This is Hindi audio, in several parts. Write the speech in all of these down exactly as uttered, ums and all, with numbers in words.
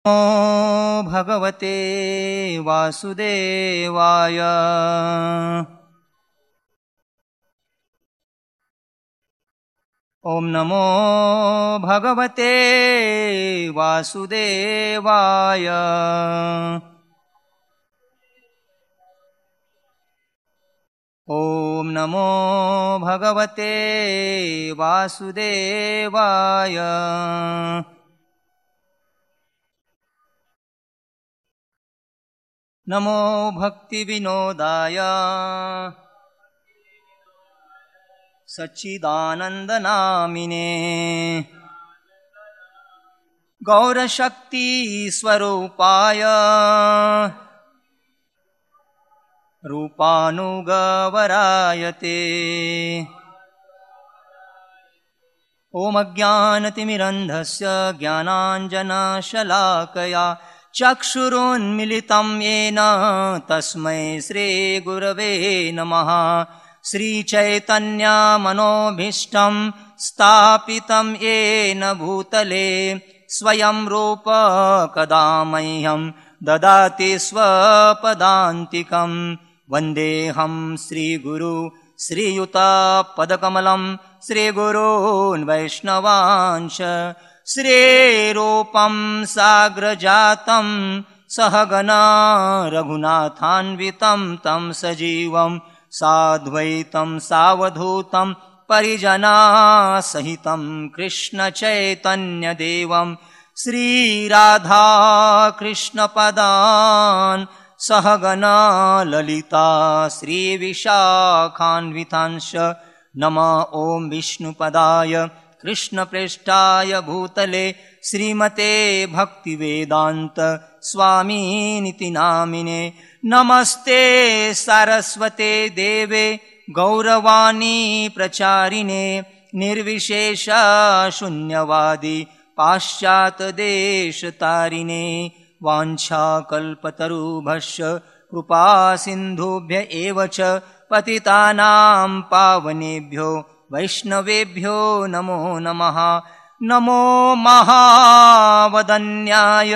नमो भगवते वासुदेवाय। ओम नमो भगवते वासुदेवाय। ओम नमो भगवते वासुदेवाय। नमो भक्ति विनोदाय सच्चिदानंद नामिने गौरशक्ति स्वरूपाय रूपानुगवरायते। ओम अज्ञानतिमिरन्धस्य ज्ञानाञ्जनशलाकया चक्षुरुन्मिलितं येन तस्मै श्रीगुरवे नमः। श्रीचैतन्यमनोभीष्टं स्थापितं येन भूतले स्वयं रूप कदा मह्यं ददाति स्वपदान्तिकं। वन्देऽहं श्रीगुरु श्रीयुतपदकमलं श्रीगुरून् वैष्णवांश। श्रीरूपं साग्रजातं सहगना रघुनाथान्वितं तं सजीवं साद्वैतं सावधूतं परिजनासहितं कृष्णचैतन्यदेवं श्रीराधा कृष्णपदान् सहगना ललिता श्रीविशाखान्वितांश्च। नमः ॐ विष्णुपदाय कृष्णप्रेष्ठाय भूतले श्रीमते भक्तिवेदान्त स्वामिनिति नामिने। नमस्ते सारस्वते देवे गौरवाणी प्रचारिणे निर्विशेष शून्यवादी पाश्चात्यदेशतारिणे। वाञ्छाकल्पतरुभ्यश्च कृपा सिन्धुभ्य एव च पतितानां पावनेभ्यो वैष्णवेभ्यो नमो नमः। नमो महावदन्याय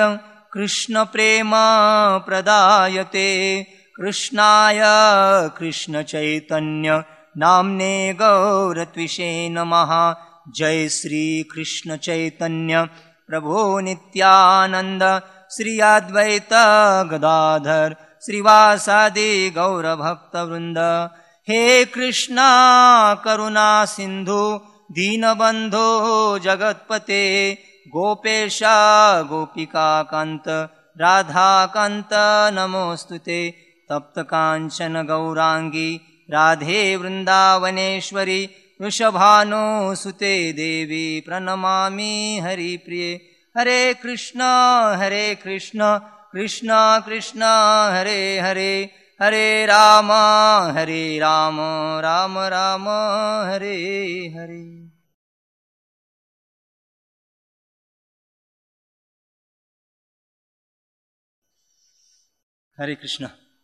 कृष्णप्रेमप्रदायते कृष्णाय कृष्णचैतन्य नाम्ने गौरत्विषे नमः। जय श्री कृष्ण चैतन्य प्रभो नित्यानंद श्री अद्वैत गदाधर श्रीवासादि गौरभक्तवृंद। हे कृष्णा करुणा सिंधु दीनबंधो जगत्पते गोपेशा गोपिका कांत राधा कांत नमोस्तुते। तप्त कांचन गौरांगी राधे वृंदावनेश्वरी वृषभानुसुते देवी प्रणमामि हरिप्रिये। हरे कृष्ण हरे कृष्ण कृष्ण कृष्ण हरे हरे हरे राम हरे राम राम राम हरे हरे। हरे कृष्ण।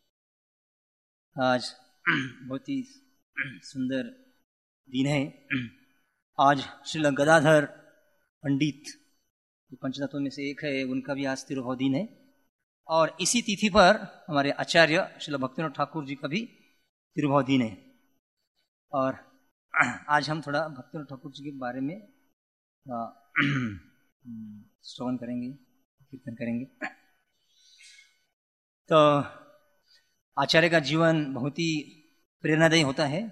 आज बहुत ही सुंदर दिन है। आज श्रील गदाधर पंडित जो पंचतत्व में से एक है, उनका भी आज तिरुभाव दिन है। और इसी तिथि पर हमारे आचार्य श्रील भक्तिनाथ ठाकुर जी का भी तिरुभाव दिन है। और आज हम थोड़ा भक्तिनाथ ठाकुर जी के बारे में श्रवण करेंगे, कीर्तन करेंगे। तो आचार्य का जीवन बहुत ही प्रेरणादायी होता है।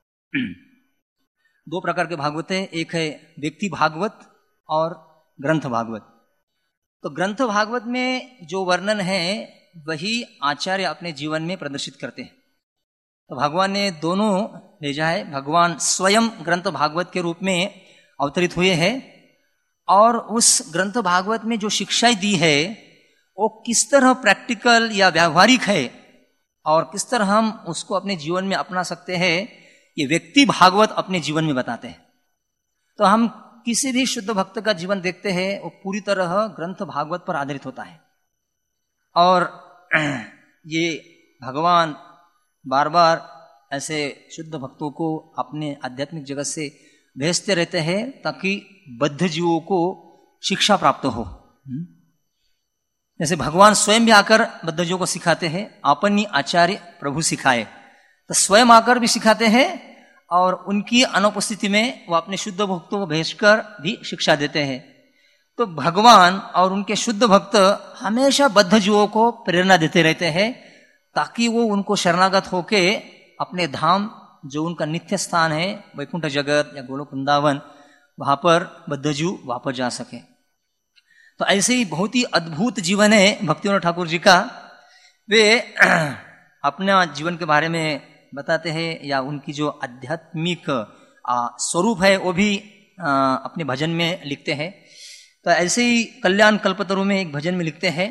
दो प्रकार के भागवत हैं, एक है व्यक्ति भागवत और ग्रंथ भागवत। तो ग्रंथ भागवत में जो वर्णन है वही आचार्य अपने जीवन में प्रदर्शित करते हैं। तो भगवान ने दोनों भेजा है। भगवान स्वयं ग्रंथ भागवत के रूप में अवतरित हुए हैं और उस ग्रंथ भागवत में जो शिक्षाएं दी है वो किस तरह प्रैक्टिकल या व्यावहारिक है और किस तरह हम उसको अपने जीवन में अपना सकते हैं, ये व्यक्ति भागवत अपने जीवन में बताते हैं। तो हम किसी भी शुद्ध भक्त का जीवन देखते हैं वो पूरी तरह ग्रंथ भागवत पर आधारित होता है। और ये भगवान बार बार ऐसे शुद्ध भक्तों को अपने आध्यात्मिक जगत से भेजते रहते हैं ताकि बद्ध जीवों को शिक्षा प्राप्त हो। जैसे भगवान स्वयं भी आकर बद्धजों को सिखाते हैं, आपनी आचार्य प्रभु सिखाए, तो स्वयं आकर भी सिखाते हैं और उनकी अनुपस्थिति में वो अपने शुद्ध भक्तों को भेजकर भी शिक्षा देते हैं। तो भगवान और उनके शुद्ध भक्त हमेशा बद्धजुओं को प्रेरणा देते रहते हैं ताकि वो उनको शरणागत होके अपने धाम, जो उनका नित्य स्थान है वैकुंठ जगत या गोलोक वृंदावन, वहां पर बद्धजू वापस जा सके। तो ऐसे ही बहुत ही अद्भुत जीवन है भक्तिविनोद ठाकुर जी का। वे अपना जीवन के बारे में बताते हैं या उनकी जो आध्यात्मिक स्वरूप है वो भी आ, अपने भजन में लिखते हैं। तो ऐसे ही कल्याण कल्पतरु में एक भजन में लिखते हैं,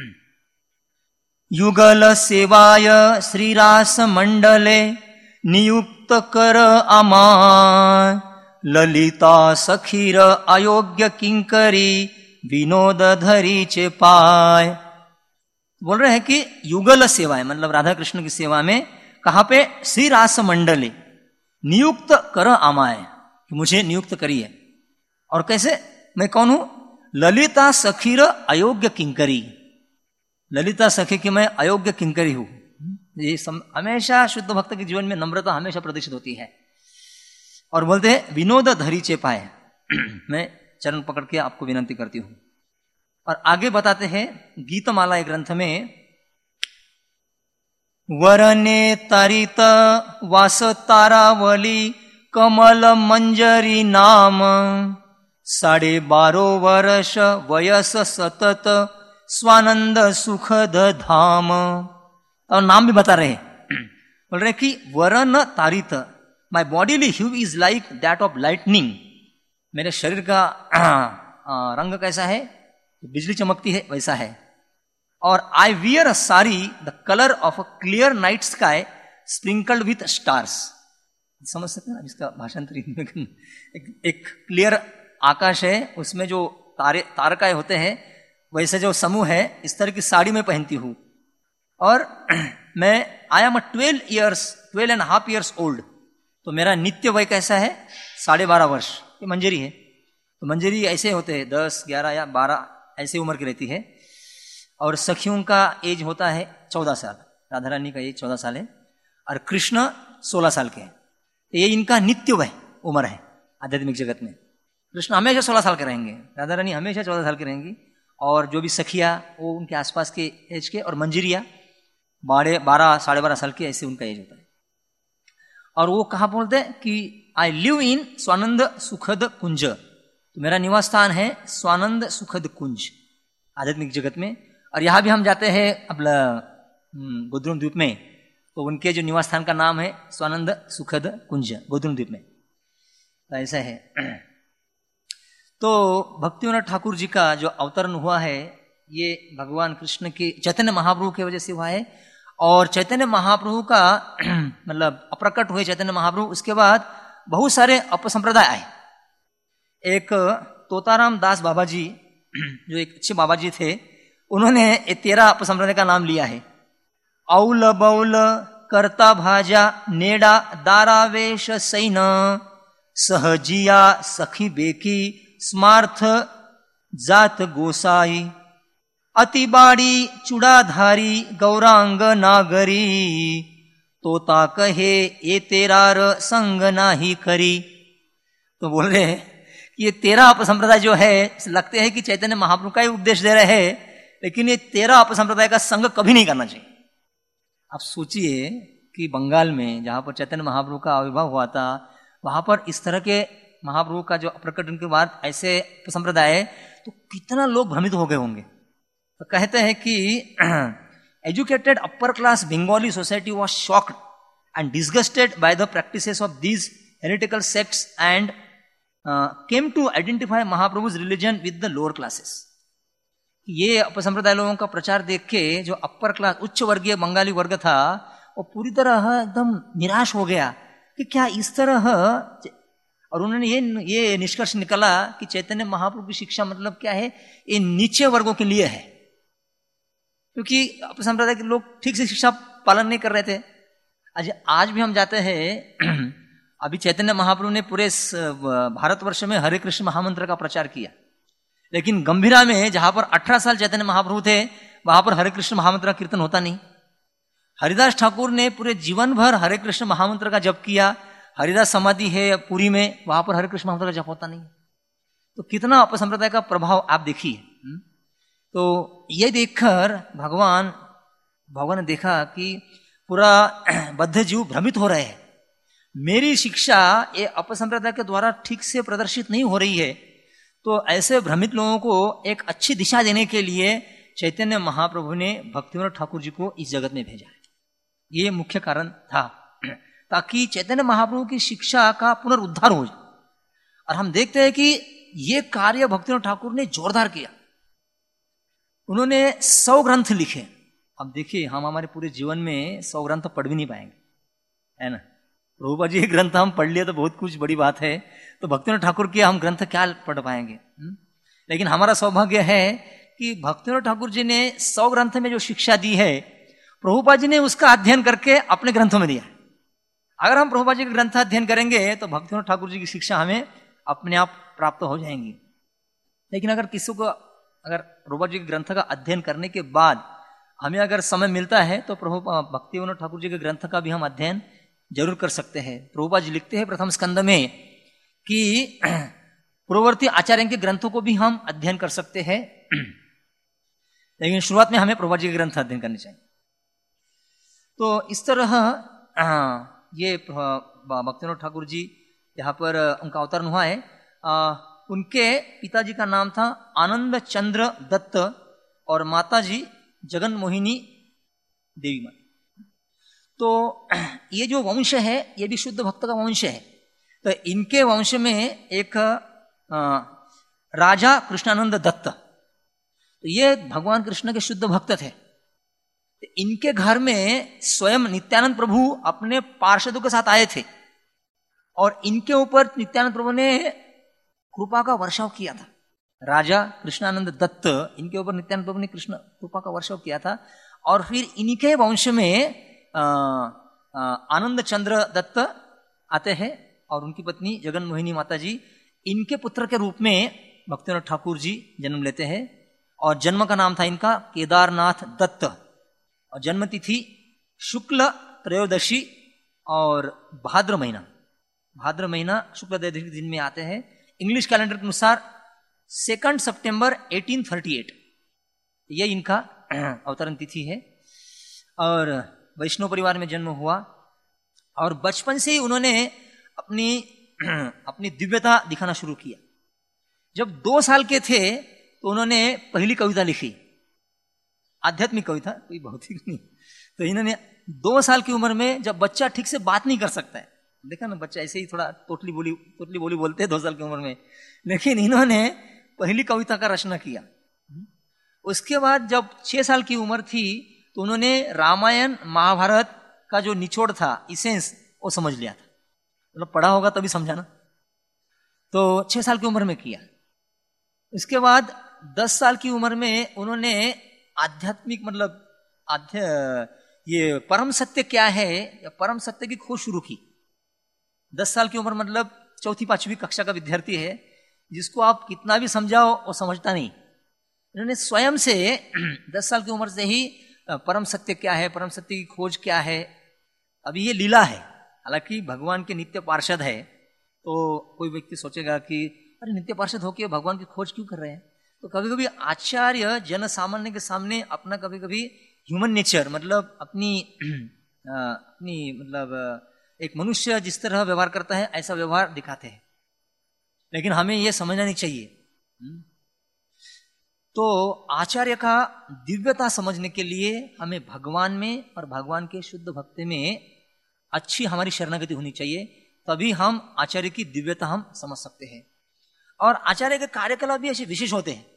युगल सेवाय श्रीरास मंडले नियुक्त कर अमाय, ललिता सखीर अयोग्य किंकरी विनोद धरी चे पाय। बोल रहे हैं कि युगल सेवा है, मतलब राधा कृष्ण की सेवा में, कहां पे? श्री रास मंडले नियुक्त कर आमाय, कि मुझे नियुक्त करिए। और कैसे? मैं कौन हूं? ललिता सखीर अयोग्य किंकरी, ललिता सखी की मैं अयोग्य किंकरी हूं। ये सम, हमेशा शुद्ध भक्त के जीवन में नम्रता हमेशा प्रदर्शित होती है। और बोलते हैं विनोद धरी चे पाए, मैं चरण पकड़ के आपको विनंती करती हूं। और आगे बताते हैं गीतमाला एक ग्रंथ में, वरने तारित वास तारावली कमल मंजरी नाम, साढ़े बारो वर्ष वयस सतत स्वानंद सुखद धाम। और नाम भी बता रहे बोल रहे कि वरन तारित, my bodily hue is like that of lightning, मेरे शरीर का रंग कैसा है? बिजली चमकती है वैसा है। और I wear a sari the colour of a clear night sky sprinkled with stars. समझ सकते हैं ना इसका भाषांतर? एक, एक क्लियर आकाश है, उसमें जो तारे तारकाएं होते हैं, वैसे जो समूह है, इस तरह की साड़ी में पहनती हूं। और मैं I am a twelve years twelve and half years old, तो मेरा नित्य वय कैसा है? साढ़े बारह वर्ष। ये मंजरी है, तो मंजरी ऐसे होते हैं दस ग्यारह या बारह ऐसे उम्र की रहती है। और सखियों का एज होता है चौदह साल, राधा रानी का एज चौदह साल है और कृष्ण सोलह साल के हैं। तो ये इनका नित्य वय उम्र है आध्यात्मिक जगत में। कृष्ण हमेशा सोलह साल के रहेंगे, राधा रानी हमेशा चौदह साल की रहेंगी, और जो भी सखिया वो उनके आसपास के एज के, और मंजरिया बारह बारह साढ़े बारह साल की, ऐसे उनका एज होता है। और वो कहा बोलते हैं कि आई लिव इन स्वानंद सुखद कुंज, तो मेरा निवास स्थान है स्वानंद सुखद कुंज आध्यात्मिक जगत में। और यहाँ भी हम जाते हैं अपना गोद्रुम द्वीप में, तो उनके जो निवास स्थान का नाम है स्वानंद सुखद कुंज गोद्रुम द्वीप में। तो ऐसा है। तो भक्तिविनोद ठाकुर जी का जो अवतरण हुआ है, ये भगवान कृष्ण के चैतन्य महाप्रभु की वजह से हुआ है। और चैतन्य महाप्रभु का मतलब अप्रकट हुए चैतन्य महाप्रभु, उसके बाद बहुत सारे अपसंप्रदाय आए। एक तोताराम दास बाबा जी, जो एक अच्छे बाबा जी थे, उन्होंने ये तेरह अपसंप्रदाय का नाम लिया है। औल बौल करता भाजा नेडा दारावेश सैन, सहजिया सखी बेकी स्मार्थ जात गोसाई, अतिबाड़ी चुड़ाधारी गौरांग नागरी, तोता कहे ये तेरार संग नाही करी। तो बोल रहे हैं कि ये तेरह अपसंप्रदाय जो है, लगते हैं कि चैतन्य महाप्रभु का ही उपदेश दे रहे हैं, लेकिन ये तेरह अपसंप्रदाय का संग कभी नहीं करना चाहिए। आप सोचिए कि बंगाल में जहां पर चैतन्य महाप्रभु का आविर्भाव हुआ था, वहां पर इस तरह के महाप्रभु का जो प्रकटन के बाद ऐसे संप्रदाय है, तो कितना लोग भ्रमित हो गए होंगे। तो कहते हैं कि educated upper class Bengali society was shocked and disgusted by the practices of these heretical sects and came to identify Mahaprabhu's religion with the lower classes. ये अपसंप्रदाय लोगों का प्रचार देख के जो अपर क्लास उच्च वर्गीय बंगाली वर्ग था, वो पूरी तरह एकदम निराश हो गया कि क्या इस तरह। और उन्होंने ये ये निष्कर्ष निकाला कि चैतन्य महाप्रभु की शिक्षा मतलब क्या है, ये नीचे वर्गों के लिए है, क्योंकि अपसंप्रदाय के लोग ठीक से शिक्षा पालन नहीं कर रहे थे। आज आज भी हम जाते हैं, अभी चैतन्य महाप्रभु ने पूरे भारतवर्ष में हरे कृष्ण महामंत्र का प्रचार किया, लेकिन गंभीरा में जहां पर अठारह साल चैतन्य महाप्रभु थे वहां पर हरे कृष्ण महामंत्र का कीर्तन होता नहीं। हरिदास ठाकुर ने पूरे जीवन भर हरे कृष्ण महामंत्र का जप किया। हरिदास समाधि है पुरी में, वहां पर हरे कृष्ण महामंत्र का जप होता नहीं। तो कितना अपसंप्रदाय का प्रभाव आप देखिए। तो ये देखकर भगवान भगवान ने देखा कि पूरा बद्ध जीव भ्रमित हो रहे हैं, मेरी शिक्षा ये अपसंप्रदाय के द्वारा ठीक से प्रदर्शित नहीं हो रही है। तो ऐसे भ्रमित लोगों को एक अच्छी दिशा देने के लिए चैतन्य महाप्रभु ने भक्तिविनोद ठाकुर जी को इस जगत में भेजा है। ये मुख्य कारण था, ताकि चैतन्य महाप्रभु की शिक्षा का पुनरुद्धार हो जाए। और हम देखते हैं कि ये कार्य भक्तिविनोद ठाकुर ने जोरदार किया। उन्होंने सौ ग्रंथ लिखे। अब देखिए, हम हमारे पूरे जीवन में सौ ग्रंथ पढ़ भी नहीं पाएंगे, है ना। प्रभुपाद जी के ग्रंथ हम पढ़ लिया तो बहुत कुछ बड़ी बात है, तो भक्तिविनोद ठाकुर के हम ग्रंथ क्या पढ़ पाएंगे। लेकिन हमारा सौभाग्य है कि भक्तिविनोद ठाकुर जी ने सौ ग्रंथ में जो शिक्षा दी है, प्रभुपाद जी ने उसका अध्ययन करके अपने ग्रंथों में दिया। अगर हम प्रभुपाद जी के ग्रंथ अध्ययन करेंगे तो भक्तिविनोद ठाकुर जी की शिक्षा हमें अपने आप प्राप्त हो जाएंगी। लेकिन अगर किसी को अगर प्रभुपाद जी के ग्रंथ का अध्ययन करने के बाद हमें अगर समय मिलता है तो प्रभु भक्तिविनोद ठाकुर जी के ग्रंथ का भी हम अध्ययन जरूर कर सकते हैं। प्रभुपाद जी लिखते हैं प्रथम स्कंद में कि पूर्ववर्ती आचार्यों के ग्रंथों को भी हम अध्ययन कर सकते हैं, लेकिन शुरुआत में हमें प्रभुपाद जी के ग्रंथ अध्ययन करने चाहिए। तो इस तरह ये भक्तिविनोद ठाकुर जी यहाँ पर उनका अवतरण हुआ है। आ, उनके पिताजी का नाम था आनंद चंद्र दत्त और माताजी जगन मोहिनी देवी माता। तो ये जो वंश है ये भी शुद्ध भक्त का वंश है। तो इनके वंश में एक आ, राजा कृष्णानंद दत्त, तो ये भगवान कृष्ण के शुद्ध भक्त थे। इनके घर में स्वयं नित्यानंद प्रभु अपने पार्षदों के साथ आए थे और इनके ऊपर नित्यानंद प्रभु ने कृपा का वर्षाव किया था। राजा कृष्णानंद दत्त, इनके ऊपर नित्यानंद प्रभु ने कृष्ण कृपा का वर्षाव किया था। और फिर इनके वंश में आ, आ, आनंद चंद्र दत्त आते हैं और उनकी पत्नी जगन मोहिनी माता जी, इनके पुत्र के रूप में भक्तिविनोद ठाकुर जी जन्म लेते हैं। और जन्म का नाम था इनका केदारनाथ दत्त और जन्म तिथि शुक्ल त्रयोदशी और भाद्र महीना भाद्र महीना शुक्ल त्रयोदशी दिन में आते हैं। इंग्लिश कैलेंडर के अनुसार सेकंड सितंबर अठारह सौ अड़तीस ये इनका अवतरण तिथि है। और वैष्णव परिवार में जन्म हुआ और बचपन से ही उन्होंने अपनी अपनी दिव्यता दिखाना शुरू किया। जब दो साल के थे तो उन्होंने पहली कविता लिखी, आध्यात्मिक कविता, कोई भौतिक नहीं। तो इन्होंने दो साल की उम्र में, जब बच्चा ठीक से बात नहीं कर सकता है, देखा ना, बच्चा ऐसे ही थोड़ा तोतली बोली तोतली बोली बोलते हैं दो साल की उम्र में, लेकिन इन्होंने पहली कविता का रचना किया। उसके बाद जब छह साल की उम्र थी तो उन्होंने रामायण महाभारत का जो निचोड़ था, इसेंस, वो समझ लिया था। मतलब पढ़ा होगा तभी समझा ना। तो छह साल की उम्र में किया। इसके बाद दस साल की उम्र में उन्होंने आध्यात्मिक, मतलब आध्य ये परम सत्य क्या है, या परम सत्य की खोज शुरू की। दस साल की उम्र मतलब चौथी पांचवी कक्षा का विद्यार्थी है, जिसको आप कितना भी समझाओ वो समझता नहीं। इन्होंने स्वयं से दस साल की उम्र से ही परम सत्य क्या है, परम सत्य की खोज क्या है। अभी ये लीला है, हालांकि भगवान के नित्य पार्षद है। तो कोई व्यक्ति सोचेगा कि अरे नित्य पार्षद होके भगवान की खोज क्यों कर रहे हैं। तो कभी कभी आचार्य जन सामान्य के सामने अपना कभी कभी ह्यूमन नेचर, मतलब अपनी अपनी मतलब एक मनुष्य जिस तरह व्यवहार करता है ऐसा व्यवहार दिखाते हैं। लेकिन हमें यह समझना नहीं चाहिए। तो आचार्य का दिव्यता समझने के लिए हमें भगवान में और भगवान के शुद्ध भक्ति में अच्छी हमारी शरणागति होनी चाहिए, तभी हम आचार्य की दिव्यता हम समझ सकते हैं। और आचार्य के कार्यकलाप भी ऐसे विशेष होते हैं।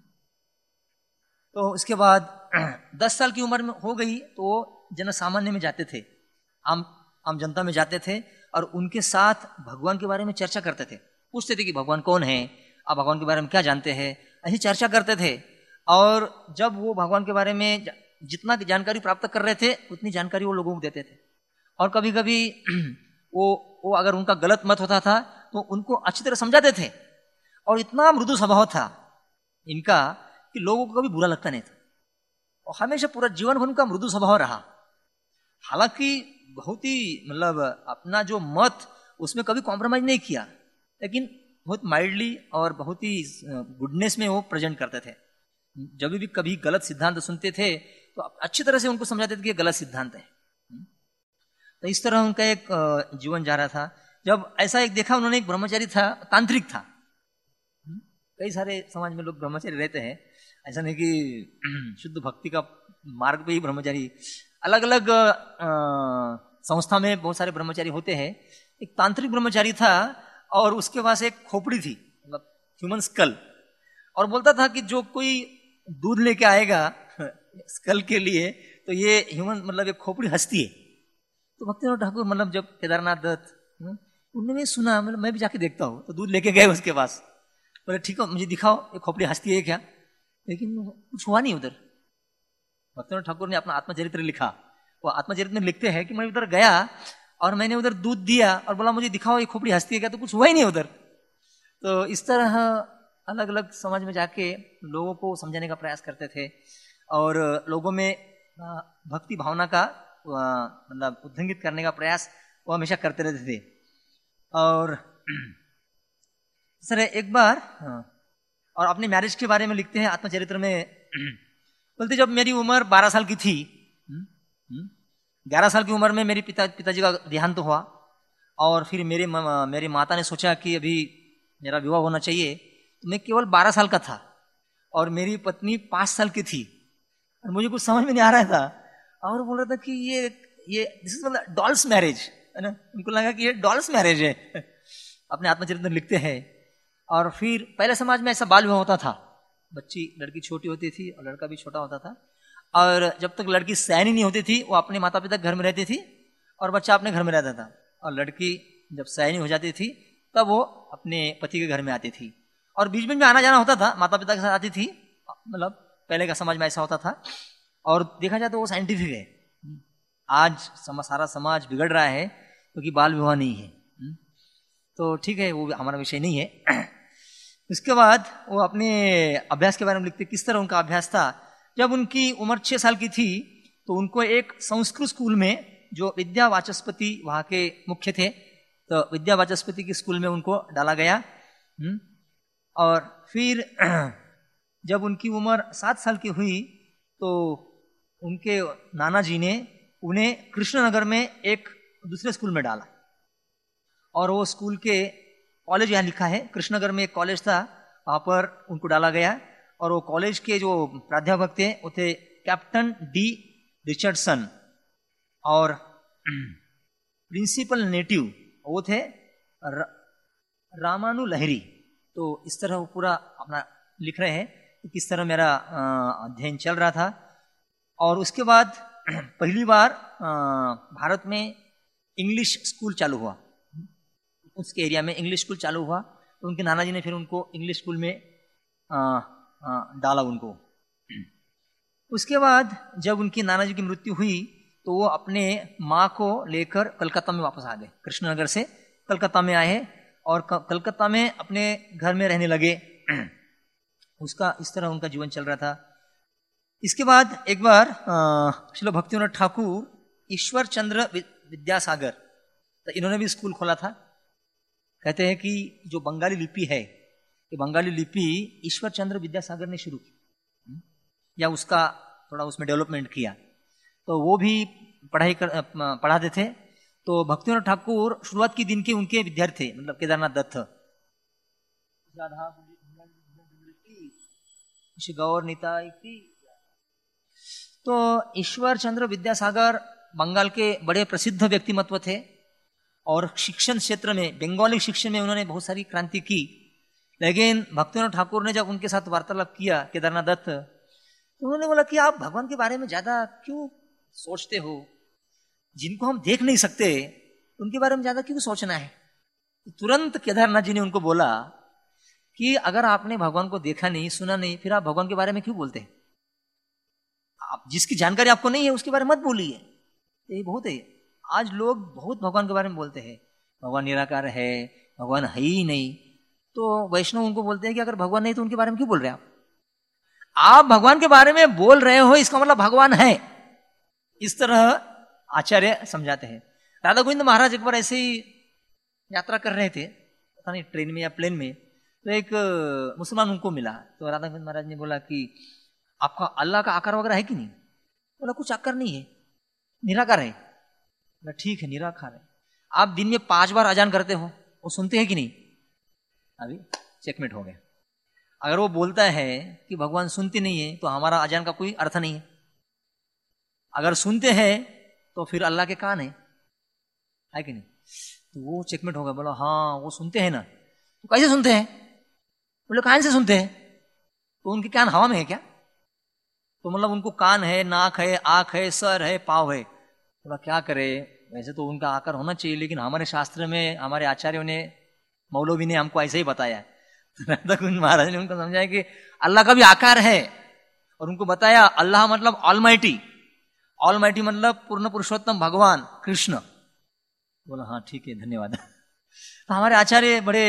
तो उसके बाद दस साल की उम्र में हो गई तो वो जन सामान्य में जाते थे, आम आम जनता में जाते थे और उनके साथ भगवान के बारे में चर्चा करते थे। पूछते थे कि भगवान कौन है, आप भगवान के बारे में क्या जानते हैं, ऐसी चर्चा करते थे। और जब वो भगवान के बारे में जितना जानकारी प्राप्त कर रहे थे उतनी जानकारी वो लोगों को देते थे। और कभी कभी वो वो अगर उनका गलत मत होता था तो उनको अच्छी तरह समझाते थे। और इतना मृदु स्वभाव था इनका कि लोगों को कभी बुरा लगता नहीं था और हमेशा पूरा जीवन भर उनका मृदु स्वभाव रहा। हालांकि बहुत ही मतलब अपना जो मत उसमें कभी कॉम्प्रोमाइज नहीं किया, लेकिन बहुत माइल्डली और बहुत ही गुडनेस में वो प्रेजेंट करते थे। जब भी कभी गलत सिद्धांत सुनते थे तो अच्छी तरह से उनको समझाते थे कि ये गलत सिद्धांत है। तो इस तरह उनका एक जीवन जा रहा था। जब ऐसा एक देखा उन्होंने, एक ब्रह्मचारी था, तांत्रिक था। कई सारे समाज में लोग ब्रह्मचारी रहते हैं, ऐसा नहीं कि शुद्ध भक्ति का मार्ग पे ही ब्रह्मचारी, अलग अलग संस्था में बहुत सारे ब्रह्मचारी होते हैं। एक तांत्रिक ब्रह्मचारी था और उसके पास एक खोपड़ी थी, मतलब ह्यूमन स्कल, और बोलता था कि जो कोई दूध लेके आएगा स्कल के लिए तो ये ह्यूमन मतलब एक खोपड़ी हंसती है। तो भक्तिनाथ ठाकुर मतलब जब केदारनाथ दत्त उन्होंने सुना, मतलब मैं भी जाके देखता हूँ, तो दूध लेके गए उसके पास, बोले ठीक है मुझे दिखाओ ये खोपड़ी हंसती है क्या, लेकिन कुछ हुआ नहीं उधर। भक्तिनाथ ठाकुर ने अपना आत्मचरित्र लिखा, वो आत्मचरित्र में लिखते हैं कि मैं उधर गया और मैंने उधर दूध दिया और बोला मुझे दिखाओ ये खोपड़ी हंसती है क्या, तो कुछ हुआ ही नहीं उधर। तो इस तरह अलग अलग समाज में जाके लोगों को समझाने का प्रयास करते थे और लोगों में भक्ति भावना का मतलब उद्दंगित करने का प्रयास वो हमेशा करते रहते थे। और सर एक बार और अपने मैरिज के बारे में लिखते हैं आत्मचरित्र में, बोलते जब मेरी उम्र बारह साल की थी, ग्यारह साल की उम्र में मेरी पिता पिताजी का देहांत हुआ और फिर मेरे मेरी माता ने सोचा कि अभी मेरा विवाह होना चाहिए। तो मैं केवल बारह साल का था और मेरी पत्नी पाँच साल की थी और मुझे कुछ समझ में नहीं आ रहा था और बोल रहा था कि ये ये दिस इज मतलब डॉल्स मैरिज है ना, उनको लगा कि ये डॉल्स मैरिज है। अपने आत्मचरित्र लिखते हैं। और फिर पहले समाज में ऐसा बाल विवाह होता था, बच्ची लड़की छोटी होती थी और लड़का भी छोटा होता था, और जब तक लड़की सयानी नहीं होती थी वो अपने माता पिता घर में रहती थी और बच्चा अपने घर में रहता था, और लड़की जब सयानी हो जाती थी तब वो अपने पति के घर में आती थी और बीच बीच में आना जाना होता था, माता पिता के साथ आती थी, मतलब पहले का समाज में ऐसा होता था। और देखा जाए तो वो साइंटिफिक है। आज सम, सारा समाज बिगड़ रहा है क्योंकि बाल विवाह नहीं है, तो ठीक है वो हमारा विषय नहीं है। उसके बाद वो अपने अभ्यास के बारे में लिखते, किस तरह उनका अभ्यास था। जब उनकी उम्र छह साल की थी तो उनको एक संस्कृत स्कूल में, जो विद्या वाचस्पति वहाँ के मुख्य थे, तो विद्या वाचस्पति के स्कूल में उनको डाला गया। और फिर जब उनकी उम्र सात साल की हुई तो उनके नाना जी ने उन्हें कृष्णनगर में एक दूसरे स्कूल में डाला, और वो स्कूल के कॉलेज यहाँ लिखा है, कृष्णनगर में एक कॉलेज था, वहाँ पर उनको डाला गया। और वो कॉलेज के जो प्राध्यापक थे वो थे कैप्टन डी रिचर्डसन, और प्रिंसिपल नेटिव वो थे र, रामानु लहरी। तो इस तरह वो पूरा अपना लिख रहे हैं कि किस तरह मेरा अध्ययन चल रहा था। और उसके बाद पहली बार भारत में इंग्लिश स्कूल चालू हुआ, उसके एरिया में इंग्लिश स्कूल चालू हुआ, तो उनके नाना जी ने फिर उनको इंग्लिश स्कूल में आ, आ, डाला उनको। उसके बाद जब उनकी नाना जी की मृत्यु हुई तो वो अपने माँ को लेकर कलकत्ता में वापस आ गए, कृष्णनगर से कलकत्ता में आए और कलकत्ता में अपने घर में रहने लगे। उसका इस तरह उनका जीवन चल रहा था। इसके बाद एक बार श्रील भक्तिनाथ ठाकुर ईश्वर चंद्र विद्यासागर, तो इन्होंने भी स्कूल खोला था। कहते हैं कि जो बंगाली लिपि है, ये बंगाली लिपि ईश्वर चंद्र विद्यासागर ने शुरू की या उसका थोड़ा उसमें डेवलपमेंट किया, तो वो भी पढ़ाई कर पढ़ाते थे। तो भक्तिनाथ ठाकुर शुरुआत के दिन के उनके विद्यार्थी, मतलब केदारनाथ दत्त, गौर निताई की। तो ईश्वर चंद्र विद्यासागर बंगाल के बड़े प्रसिद्ध व्यक्तिमत्व थे और शिक्षण क्षेत्र में, बंगाली शिक्षण में उन्होंने बहुत सारी क्रांति की। लेकिन भक्तिनाथ ठाकुर ने जब उनके साथ वार्तालाप किया, केदारनाथ दत्त, तो उन्होंने बोला कि आप भगवान के बारे में ज्यादा क्यों सोचते हो, जिनको हम देख नहीं सकते उनके बारे में ज्यादा क्यों सोचना है। तुरंत केदारनाथ जी ने उनको बोला कि अगर आपने भगवान को देखा नहीं, सुना नहीं, फिर आप भगवान के बारे में क्यों बोलते हैं। आप जिसकी जानकारी आपको नहीं है उसके बारे में मत बोलिए। यही बहुत है, आज लोग बहुत भगवान के बारे में बोलते हैं, भगवान निराकार है, भगवान है ही नहीं। तो वैष्णव उनको बोलते हैं कि अगर भगवान नहीं तो उनके बारे में क्यों बोल रहे हैं आप। आप भगवान के बारे में बोल रहे हो इसका मतलब भगवान है, इस तरह आचार्य समझाते हैं। राधा गोविंद महाराज एक बार ऐसे ही यात्रा कर रहे थे, पता नहीं ट्रेन में या प्लेन में, तो एक मुसलमान उनको मिला। तो राधा गोविंद महाराज ने बोला कि आपका अल्लाह का आकार वगैरह है कि नहीं? बोला कुछ आकार नहीं है, निराकार है। बोला ठीक है, निराकार है। आप दिन में पांच बार अजान करते हो, वो सुनते हैं कि नहीं? अभी चेकमेट हो गया। अगर वो बोलता है कि भगवान सुनते नहीं है तो हमारा अजान का कोई अर्थ नहीं है। अगर सुनते हैं तो फिर अल्लाह के कान है, है कि नहीं? तो वो चेकमेट हो गया। बोला हाँ वो सुनते हैं ना। तो कैसे सुनते हैं? बोले कान से सुनते हैं। तो उनके कान हवा में है क्या? तो मतलब उनको कान है, नाक है, आंख है, सर है, पाव है। बोला क्या करे, वैसे तो उनका आकार होना चाहिए, लेकिन हमारे शास्त्र में हमारे आचार्यों ने, मौलवी ने हमको ऐसे ही बताया। राधा गोविंद महाराज ने उनको समझाया कि अल्लाह का भी आकार है, और उनको बताया अल्लाह मतलब ऑलमाइटी, ऑलमाइटी मतलब पूर्ण पुरुषोत्तम भगवान कृष्ण। बोला हाँ ठीक है, धन्यवाद। तो हमारे आचार्य बड़े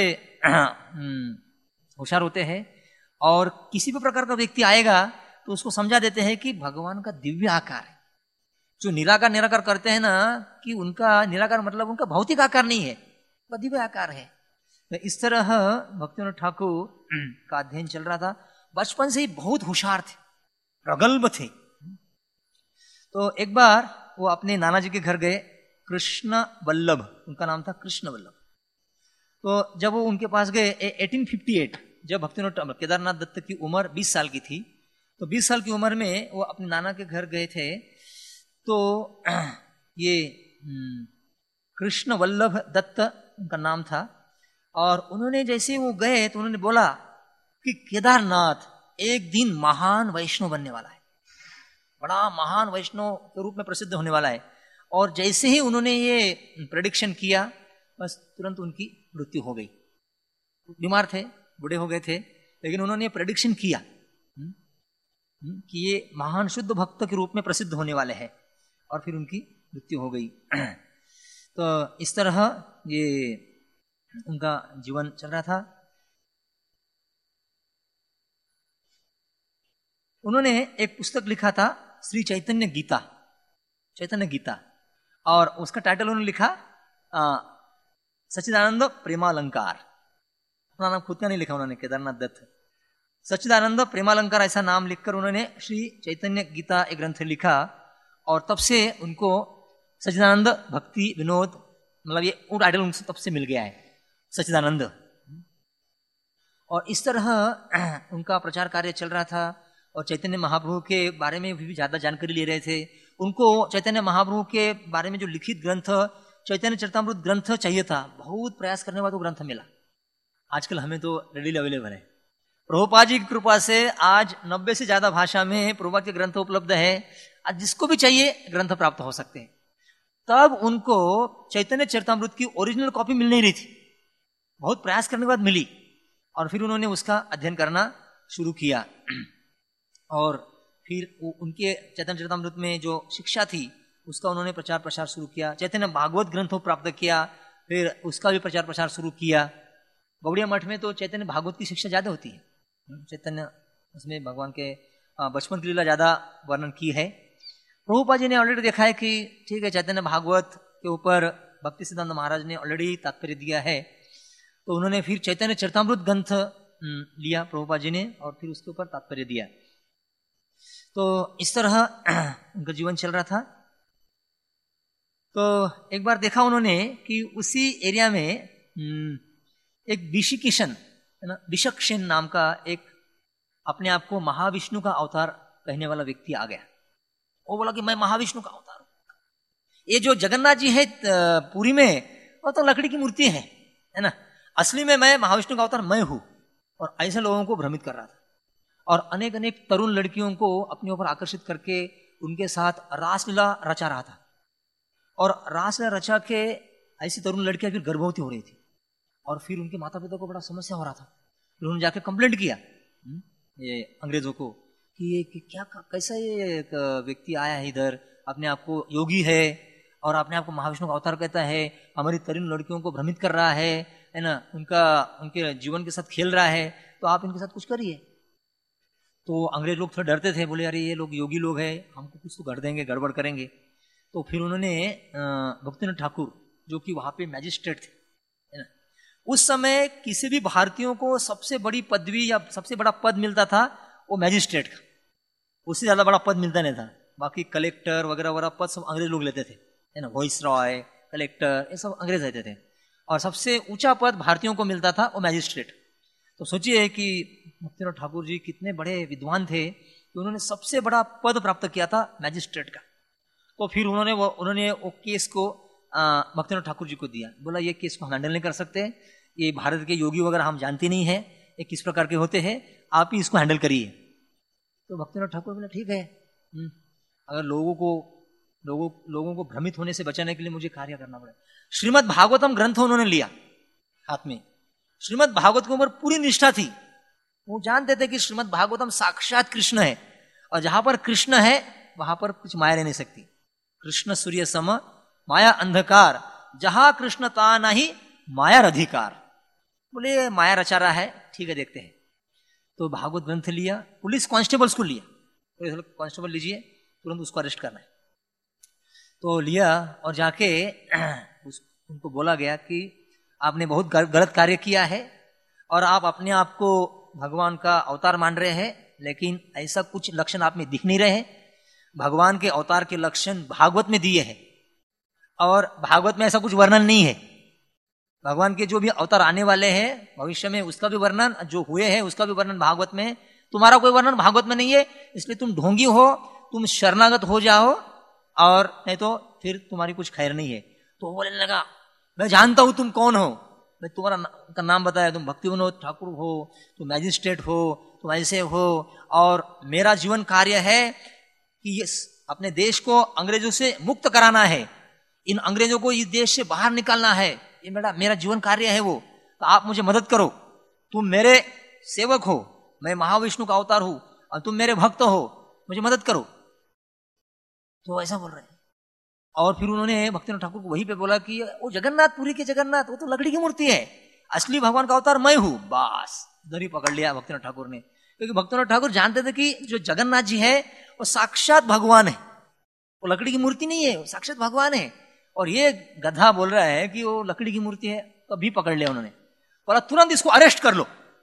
होशियार होते हैं, और किसी भी प्रकार का व्यक्ति आएगा तो उसको समझा देते हैं कि भगवान का दिव्य आकार है। जो निराकार निराकार करते हैं ना, कि उनका निराकार मतलब उनका भौतिक आकार नहीं है, वह दिव्य आकार है। तो इस तरह भक्तिविनोद ठाकुर का अध्ययन चल रहा था। बचपन से ही बहुत होशियार थे, प्रगल्भ थे। तो एक बार वो अपने नाना जी के घर गए, कृष्ण वल्लभ उनका नाम था, कृष्ण वल्लभ। तो जब वो उनके पास गए अठारह सौ अट्ठावन, जब भक्तिविनोद केदारनाथ दत्त की उम्र बीस साल की थी, तो बीस साल की उम्र में वो अपने नाना के घर गए थे। तो ये कृष्ण वल्लभ दत्त उनका नाम था, और उन्होंने जैसे वो गए तो उन्होंने बोला कि केदारनाथ एक दिन महान वैष्णव बनने वाला है, बड़ा महान वैष्णव के रूप में प्रसिद्ध होने वाला है। और जैसे ही उन्होंने ये प्रेडिक्शन किया, बस तुरंत उनकी मृत्यु हो गई। बीमार थे, बूढ़े हो गए थे, लेकिन उन्होंने प्रेडिक्शन किया कि ये महान शुद्ध भक्त के रूप में प्रसिद्ध होने वाले हैं, और फिर उनकी मृत्यु हो गई। तो इस तरह ये उनका जीवन चल रहा था। उन्होंने एक पुस्तक लिखा था, श्री चैतन्य गीता, चैतन्य गीता, और उसका टाइटल उन्होंने लिखा सच्चिदानंद प्रेमालंकार। अपना नाम खुद का नहीं लिखा उन्होंने, केदारनाथ दत्त। सच्चिदानंद प्रेमालंकार ऐसा नाम लिखकर उन्होंने श्री चैतन्य गीता एक ग्रंथ लिखा, और तब से उनको सच्चिदानंद भक्ति विनोद, मतलब ये वो टाइटल उनसे तब से मिल गया है, सच्चिदानंद। और इस तरह उनका प्रचार कार्य चल रहा था, और चैतन्य महाप्रभु के बारे में भी ज्यादा जानकारी ले रहे थे। उनको चैतन्य महाप्रभु के बारे में जो लिखित ग्रंथ चैतन्य चरितामृत ग्रंथ चाहिए था, बहुत प्रयास करने के बाद वो ग्रंथ मिला। आजकल हमें तो रेडीली अवेलेबल है। प्रभुपाद जी की कृपा से आज नब्बे से ज्यादा भाषा में प्रभुपाद के ग्रंथ उपलब्ध है। आज जिसको भी चाहिए ग्रंथ प्राप्त हो सकते हैं। तब उनको चैतन्य चरितामृत की ओरिजिनल कॉपी मिल नहीं रही थी, बहुत प्रयास करने के बाद मिली, और फिर उन्होंने उसका अध्ययन करना शुरू किया। और फिर उनके चैतन्य चरितामृत में जो शिक्षा थी उसका उन्होंने प्रचार प्रसार शुरू किया। चैतन्य भागवत ग्रंथों प्राप्त किया, फिर उसका भी प्रचार प्रसार शुरू किया। गौड़िया मठ में तो चैतन्य भागवत की शिक्षा ज्यादा होती है, चैतन्य उसमें भगवान के बचपन की लीला ज्यादा वर्णन की है। प्रभुपाद जी ने ऑलरेडी देखा है कि ठीक है, चैतन्य भागवत के ऊपर भक्ति सिद्धांत महाराज ने ऑलरेडी तात्पर्य दिया है, तो उन्होंने फिर चैतन्य चरितामृत ग्रंथ लिया प्रभुपाद जी ने, और फिर उसके ऊपर तात्पर्य दिया। तो इस तरह उनका जीवन चल रहा था। तो एक बार देखा उन्होंने कि उसी एरिया में एक ऋषिकेशन है ना, विशक्षेन नाम का एक अपने आप को महाविष्णु का अवतार कहने वाला व्यक्ति आ गया। वो बोला कि मैं महाविष्णु का अवतार हूं। ये जो जगन्नाथ जी है पुरी में, वो तो लकड़ी की मूर्ति है है ना, असली में मैं महाविष्णु का अवतार मैं हूं। और ऐसे लोगों को भ्रमित कर रहा था, और अनेक अनेक तरुण लड़कियों को अपने ऊपर आकर्षित करके उनके साथ रासलीला रचा रहा था। और रासलीला रचा के ऐसी तरुण लड़कियां फिर गर्भवती हो रही थी, और फिर उनके माता पिता को बड़ा समस्या हो रहा था। फिर उन्होंने जाके कंप्लेंट किया ये अंग्रेजों को कि ये कि क्या कैसा ये एक व्यक्ति आया है इधर, अपने आप को योगी है और अपने आप को महाविष्णु का अवतार कहता है, हमारी तरुण लड़कियों को भ्रमित कर रहा है है ना, उनका उनके जीवन के साथ खेल रहा है, तो आप इनके साथ कुछ करिए। तो अंग्रेज लोग थोड़े डरते थे, बोले अरे ये लोग योगी लोग हैं, हमको कुछ तो कर देंगे, गड़बड़ करेंगे। तो फिर उन्होंने भक्तिनाथ ठाकुर जो कि वहाँ पे मैजिस्ट्रेट थे, है ना, उस समय किसी भी भारतीयों को सबसे बड़ी पदवी या सबसे बड़ा पद मिलता था वो मैजिस्ट्रेट का, उससे ज़्यादा बड़ा पद मिलता नहीं था। बाकी कलेक्टर वगैरह वगैरह पद सब अंग्रेज लोग लेते थे, है ना, वॉइस रॉय, कलेक्टर, ये सब अंग्रेज लेते थे। और सबसे ऊंचा पद भारतीयों को मिलता था वो मैजिस्ट्रेट। तो सोचिए कि भक्तिनाथ ठाकुर जी कितने बड़े विद्वान थे कि उन्होंने सबसे बड़ा पद प्राप्त किया था मैजिस्ट्रेट का। तो फिर उन्होंने वो उन्होंने वो केस को भक्तिनाथ ठाकुर जी को दिया, बोला ये केस को हम हैंडल नहीं कर सकते, ये भारत के योगी वगैरह हम जानते नहीं है, ये किस प्रकार के होते हैं, आप ही इसको हैंडल करिए। तो भक्तिनाथ ठाकुर बोला ठीक है, अगर लोगों को लोगों लोगों को भ्रमित होने से बचाने के लिए मुझे कार्य करना पड़े। श्रीमद् भागवतम ग्रंथ उन्होंने लिया हाथ में, श्रीमद् भागवत के ऊपर पूरी निष्ठा थी। वो जानते थे कि श्रीमद् भागवतम साक्षात कृष्ण है, और जहां पर कृष्ण है वहां पर कुछ माया रह नहीं सकती। कृष्ण सूर्य सम माया अंधकार, जहां कृष्ण ता नहीं माया अधिकार। बोले माया रचा रहा है, ठीक है देखते हैं। तो भागवत ग्रंथ लिया, पुलिस कांस्टेबल्स को लिया, तो कांस्टेबल लीजिए, तुरंत उसको अरेस्ट करना है। तो लिया और जाके उस, उनको बोला गया कि आपने बहुत गलत कार्य किया है और आप अपने आप को भगवान का अवतार मान रहे हैं, लेकिन ऐसा कुछ लक्षण आप में दिख नहीं रहे हैं। भगवान के अवतार के लक्षण भागवत में दिए हैं और भागवत में ऐसा कुछ वर्णन नहीं है। भगवान के जो भी अवतार आने वाले हैं भविष्य में उसका भी वर्णन, जो हुए हैं उसका भी वर्णन भागवत में है। तुम्हारा कोई वर्णन भागवत में नहीं है, इसलिए तुम ढोंगी हो, तुम शरणागत हो जाओ, और नहीं तो फिर तुम्हारी कुछ खैर नहीं है। तो बोलने लगा मैं जानता हूं तुम कौन हो, मैं तुम्हारा ना, का नाम बताया, तुम भक्ति विनोद ठाकुर हो, तुम मैजिस्ट्रेट हो, तुम ऐसे हो, और मेरा जीवन कार्य है कि ये अपने देश को अंग्रेजों से मुक्त कराना है, इन अंग्रेजों को इस देश से बाहर निकालना है, ये मेरा मेरा जीवन कार्य है वो। तो आप मुझे मदद करो, तुम मेरे सेवक हो, मैं महाविष्णु का अवतार हूं और तुम मेरे भक्त हो, मुझे मदद करो। तो ऐसा बोल रहे हैं। और फिर उन्होंने भक्तिनाथ ठाकुर को वहीं पे बोला कि वो जगन्नाथ, पुरी के जगन्नाथ, वो तो लकड़ी की मूर्ति है, असली भगवान का अवतार मैं हूं। बस दरी पकड़ लिया भक्तिनाथ ठाकुर ने, क्योंकि भक्तिनाथ ठाकुर जानते थे कि जो जगन्नाथ जी है वो साक्षात भगवान है, वो लकड़ी की मूर्ति नहीं है, वो साक्षात भगवान है। और ये गधा बोल रहा है कि वो लकड़ी की मूर्ति है, तो अभी पकड़ लिया उन्होंने, बोला तुरंत इसको अरेस्ट कर लो।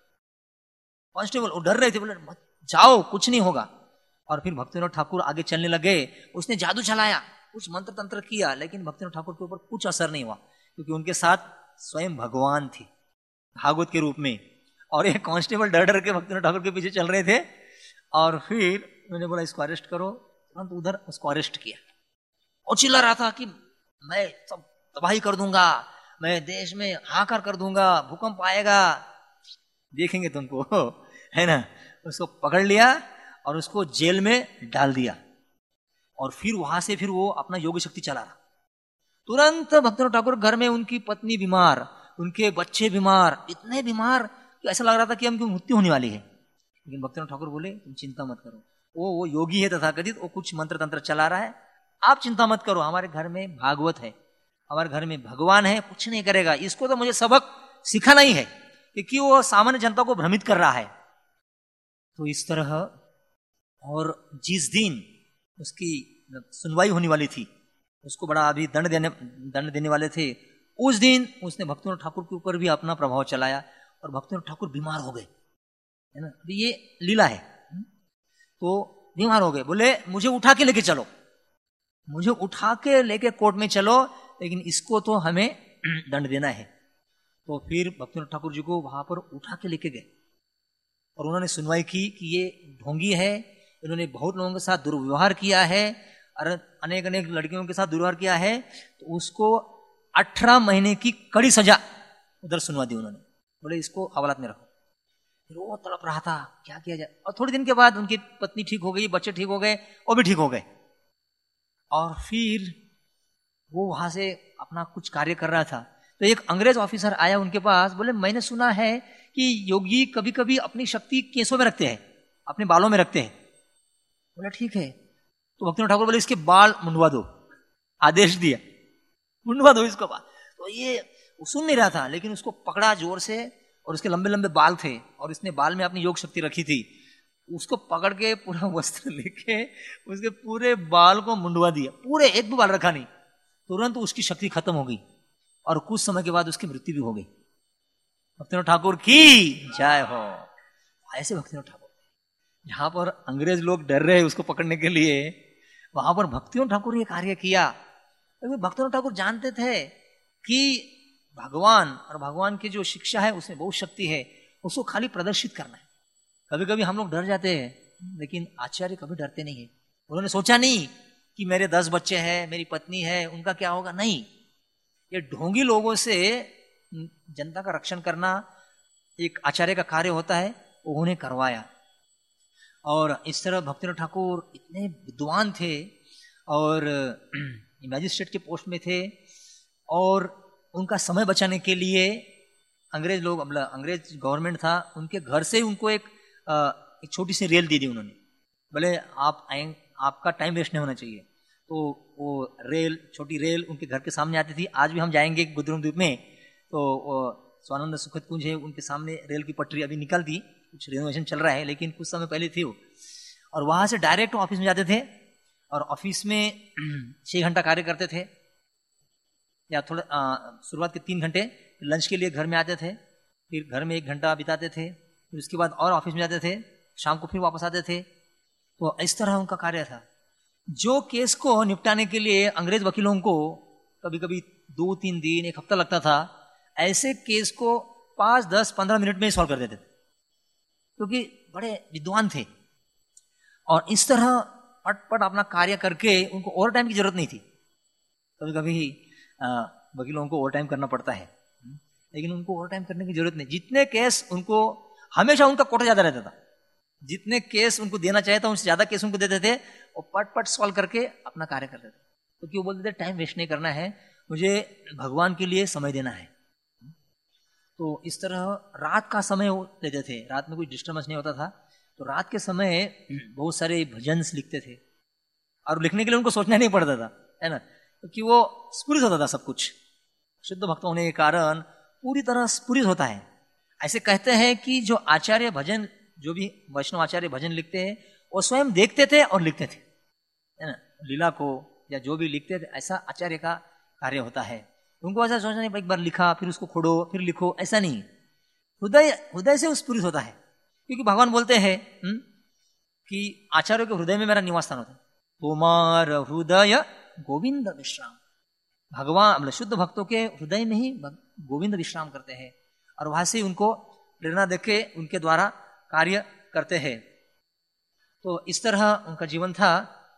कांस्टेबल वो डर रहे थे, बोले मत जाओ, कुछ नहीं होगा। और फिर भक्तिनाथ ठाकुर आगे चलने लगे, उसने जादू चलाया, कुछ मंत्र तंत्र किया, लेकिन भक्तिनाथ ठाकुर के ऊपर कुछ असर नहीं हुआ, क्योंकि उनके साथ स्वयं भगवान थे भागवत के रूप में। और एक कांस्टेबल डर डर के भक्तिनाथ ठाकुर के पीछे चल रहे थे। और फिर उन्होंने बोला इसको अरेस्ट करो, तुरंत उधर उसको अरेस्ट किया। और चिल्ला रहा था कि मैं सब तबाही कर दूंगा, मैं देश में हाहाकार कर दूंगा, भूकंप आएगा, देखेंगे तुमको, है ना। उसको पकड़ लिया और उसको जेल में डाल दिया। और फिर वहां से फिर वो अपना योग शक्ति चला रहा। तुरंत भक्तिनाथ ठाकुर घर में, उनकी पत्नी बीमार, उनके बच्चे बीमार, इतने बीमार कि ऐसा लग रहा था कि उनकी मृत्यु होने वाली है। लेकिन भक्तिनाथ ठाकुर बोले तुम चिंता मत करो, वो वो योगी है तथाकथित, वो कुछ मंत्र तंत्र चला रहा है, आप चिंता मत करो, हमारे घर में भागवत है, हमारे घर में भगवान है, कुछ नहीं करेगा। इसको तो मुझे सबक सिखाना ही है, क्योंकि वो सामान्य जनता को भ्रमित कर रहा है। तो इस तरह, और जिस दिन उसकी सुनवाई होने वाली थी, उसको बड़ा अभी दंड देने दंड देने वाले थे, उस दिन उसने भक्तिनाथ ठाकुर के ऊपर भी अपना प्रभाव चलाया और भक्तिनाथ ठाकुर बीमार हो गए, है ना। अभी ये लीला है। तो बीमार हो गए, बोले मुझे उठा के लेके चलो, मुझे उठा के लेके कोर्ट में चलो, लेकिन इसको तो हमें दंड देना है। तो फिर भक्तिनाथ ठाकुर जी को वहां पर उठा के लेके गए और उन्होंने सुनवाई की कि ये ढोंगी है, इन्होंने बहुत लोगों के साथ दुर्व्यवहार किया है, अनेक अनेक लड़कियों के साथ दुर्व्यवहार किया है। तो उसको अठारह महीने की कड़ी सजा उधर सुनवा दी उन्होंने, बोले इसको हवालात में रखो। फिर वो तड़प रहा था क्या किया जाए। और थोड़े दिन के बाद उनकी पत्नी ठीक हो गई, बच्चे ठीक हो गए, वो भी ठीक हो गए। और फिर वो वहां से अपना कुछ कार्य कर रहा था, तो एक अंग्रेज ऑफिसर आया उनके पास, बोले मैंने सुना है कि योगी कभी कभी अपनी शक्ति केसों में रखते हैं, अपने बालों में रखते हैं। बोले ठीक है। तो भक्तिनाथ ठाकुर बोले इसके बाल मुंडवा दो, आदेश दिया मुंडवा दो इसको बाल। तो ये सुन नहीं रहा था, लेकिन उसको पकड़ा जोर से, और उसके लंबे लंबे बाल थे और इसने बाल में अपनी योग शक्ति रखी थी। उसको पकड़ के पूरा वस्त्र लेके उसके पूरे बाल को मुंडवा दिया, पूरे एक भी बाल रखा नहीं। तुरंत उसकी शक्ति खत्म हो गई और कुछ समय के बाद उसकी मृत्यु भी हो गई। भक्तिनाथ ठाकुर की जय हो। ऐसे भक्तिनाथ ठाकुर, जहां पर अंग्रेज लोग डर रहे उसको पकड़ने के लिए, वहां पर भक्तिनाथ ठाकुर ये कार्य किया। क्योंकि भक्तिनाथ ठाकुर जानते थे कि भगवान और भगवान की जो शिक्षा है उसमें बहुत शक्ति है, उसको खाली प्रदर्शित करना है। कभी कभी हम लोग डर जाते हैं, लेकिन आचार्य कभी डरते नहीं है। उन्होंने सोचा नहीं कि मेरे दस बच्चे हैं, मेरी पत्नी है, उनका क्या होगा, नहीं। ये ढोंगी लोगों से जनता का रक्षण करना एक आचार्य का कार्य होता है, उन्होंने करवाया। और इस तरह भक्तिनाथ ठाकुर इतने विद्वान थे और मैजिस्ट्रेट के पोस्ट में थे, और उनका समय बचाने के लिए अंग्रेज लोग, मतलब अंग्रेज गवर्नमेंट था, उनके घर से उनको एक एक छोटी सी रेल दे दी उन्होंने। बोले आप आए, आपका टाइम वेस्ट नहीं होना चाहिए। तो वो रेल, छोटी रेल उनके घर के सामने आती थी। आज भी हम जाएंगे गुदरुम द्वीप में, तो स्वानंद सुखद कुंज है, उनके सामने रेल की पटरी अभी निकल दी, कुछ रिनोवेशन चल रहा है, लेकिन कुछ समय पहले थी वो। और वहां से डायरेक्ट ऑफिस में जाते थे, और ऑफिस में छह घंटा कार्य करते थे, या थोड़ा शुरुआत के तीन घंटे, लंच के लिए घर में आते थे, फिर घर में एक घंटा बिताते थे, फिर उसके बाद और ऑफिस में जाते थे, शाम को फिर वापस आते थे। तो इस तरह उनका कार्य था। जो केस को निपटाने के लिए अंग्रेज वकीलों को कभी कभी दो तीन दिन, एक हफ्ता लगता था, ऐसे केस को पांच दस पंद्रह मिनट में ही सॉल्व कर देते थे, क्योंकि बड़े विद्वान थे। और इस तरह पट पट अपना कार्य करके उनको ओवर टाइम की जरूरत नहीं थी। कभी कभी वकीलों को ओवर टाइम करना पड़ता है, लेकिन उनको ओवर टाइम करने की जरूरत नहीं। जितने केस उनको, हमेशा उनका कोटा ज्यादा रहता था, जितने केस उनको देना चाहिए था उनसे ज्यादा केस उनको देते थे, और पट पट सॉल्व करके अपना कार्य करते थे। तो क्यों बोलते थे, टाइम वेस्ट नहीं करना है, मुझे भगवान के लिए समय देना है। तो इस तरह रात का समय देते थे, रात में कोई डिस्टर्बेंस नहीं होता था। तो रात के समय बहुत सारे भजन लिखते थे, और लिखने के लिए उनको सोचना नहीं पड़ता था, है ना, क्योंकि वो स्फुरित होता था सब कुछ। शुद्ध भक्त होने के कारण पूरी तरह स्फुरित होता है। ऐसे कहते हैं कि जो आचार्य भजन, जो भी वैष्णव आचार्य भजन लिखते हैं, वो स्वयं देखते थे और लिखते थे, है ना, लीला को या जो भी लिखते थे, ऐसा आचार्य का कार्य होता है। उनको ऐसा सोचना नहीं एक बार लिखा फिर उसको खोड़ो फिर लिखो, ऐसा नहीं। हृदय हृदय से स्फुरित होता है, क्योंकि भगवान बोलते हैं हुँ? कि आचार्यों के हृदय में मेरा निवास स्थान होता है। तुम्हार हृदय गोविंद विश्राम, भगवान मतलब शुद्ध भक्तों के हृदय में ही गोविंद विश्राम करते हैं, और वहां से उनको प्रेरणा देके उनके द्वारा कार्य करते हैं। तो इस तरह उनका जीवन था।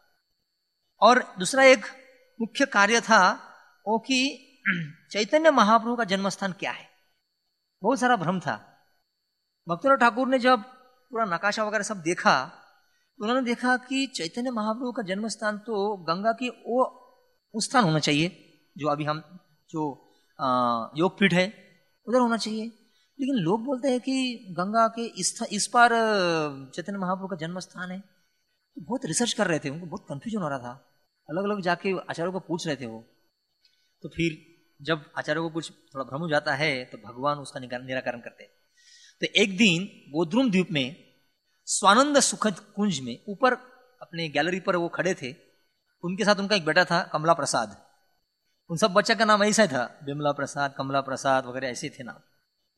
और दूसरा एक मुख्य कार्य था वो कि चैतन्य महाप्रभु का जन्मस्थान क्या है। बहुत सारा भ्रम था। भक्तिनाथ ठाकुर ने जब पूरा नकाशा वगैरह सब देखा, तो उन्होंने देखा कि चैतन्य महाप्रभु का जन्मस्थान तो गंगा की वो उस स्थान होना चाहिए, जो अभी हम जो योगपीठ है उधर होना चाहिए। लेकिन लोग बोलते हैं कि गंगा के इस इस पार चैतन्य महाप्रभु का जन्म स्थान है। तो बहुत रिसर्च कर रहे थे, उनको बहुत कंफ्यूजन हो रहा था, अलग अलग जाके आचार्यों को पूछ रहे थे वो। तो फिर जब आचार्यों को कुछ थोड़ा भ्रम हो जाता है तो भगवान उसका निराकरण करते हैं। तो एक दिन गोद्रुम द्वीप में स्वानंद सुखद कुंज में ऊपर अपने गैलरी पर वो खड़े थे, उनके साथ उनका एक बेटा था कमला प्रसाद। उन सब बच्चा का नाम ऐसा ही था, बिमला प्रसाद, कमला प्रसाद वगैरह ऐसे थे नाम।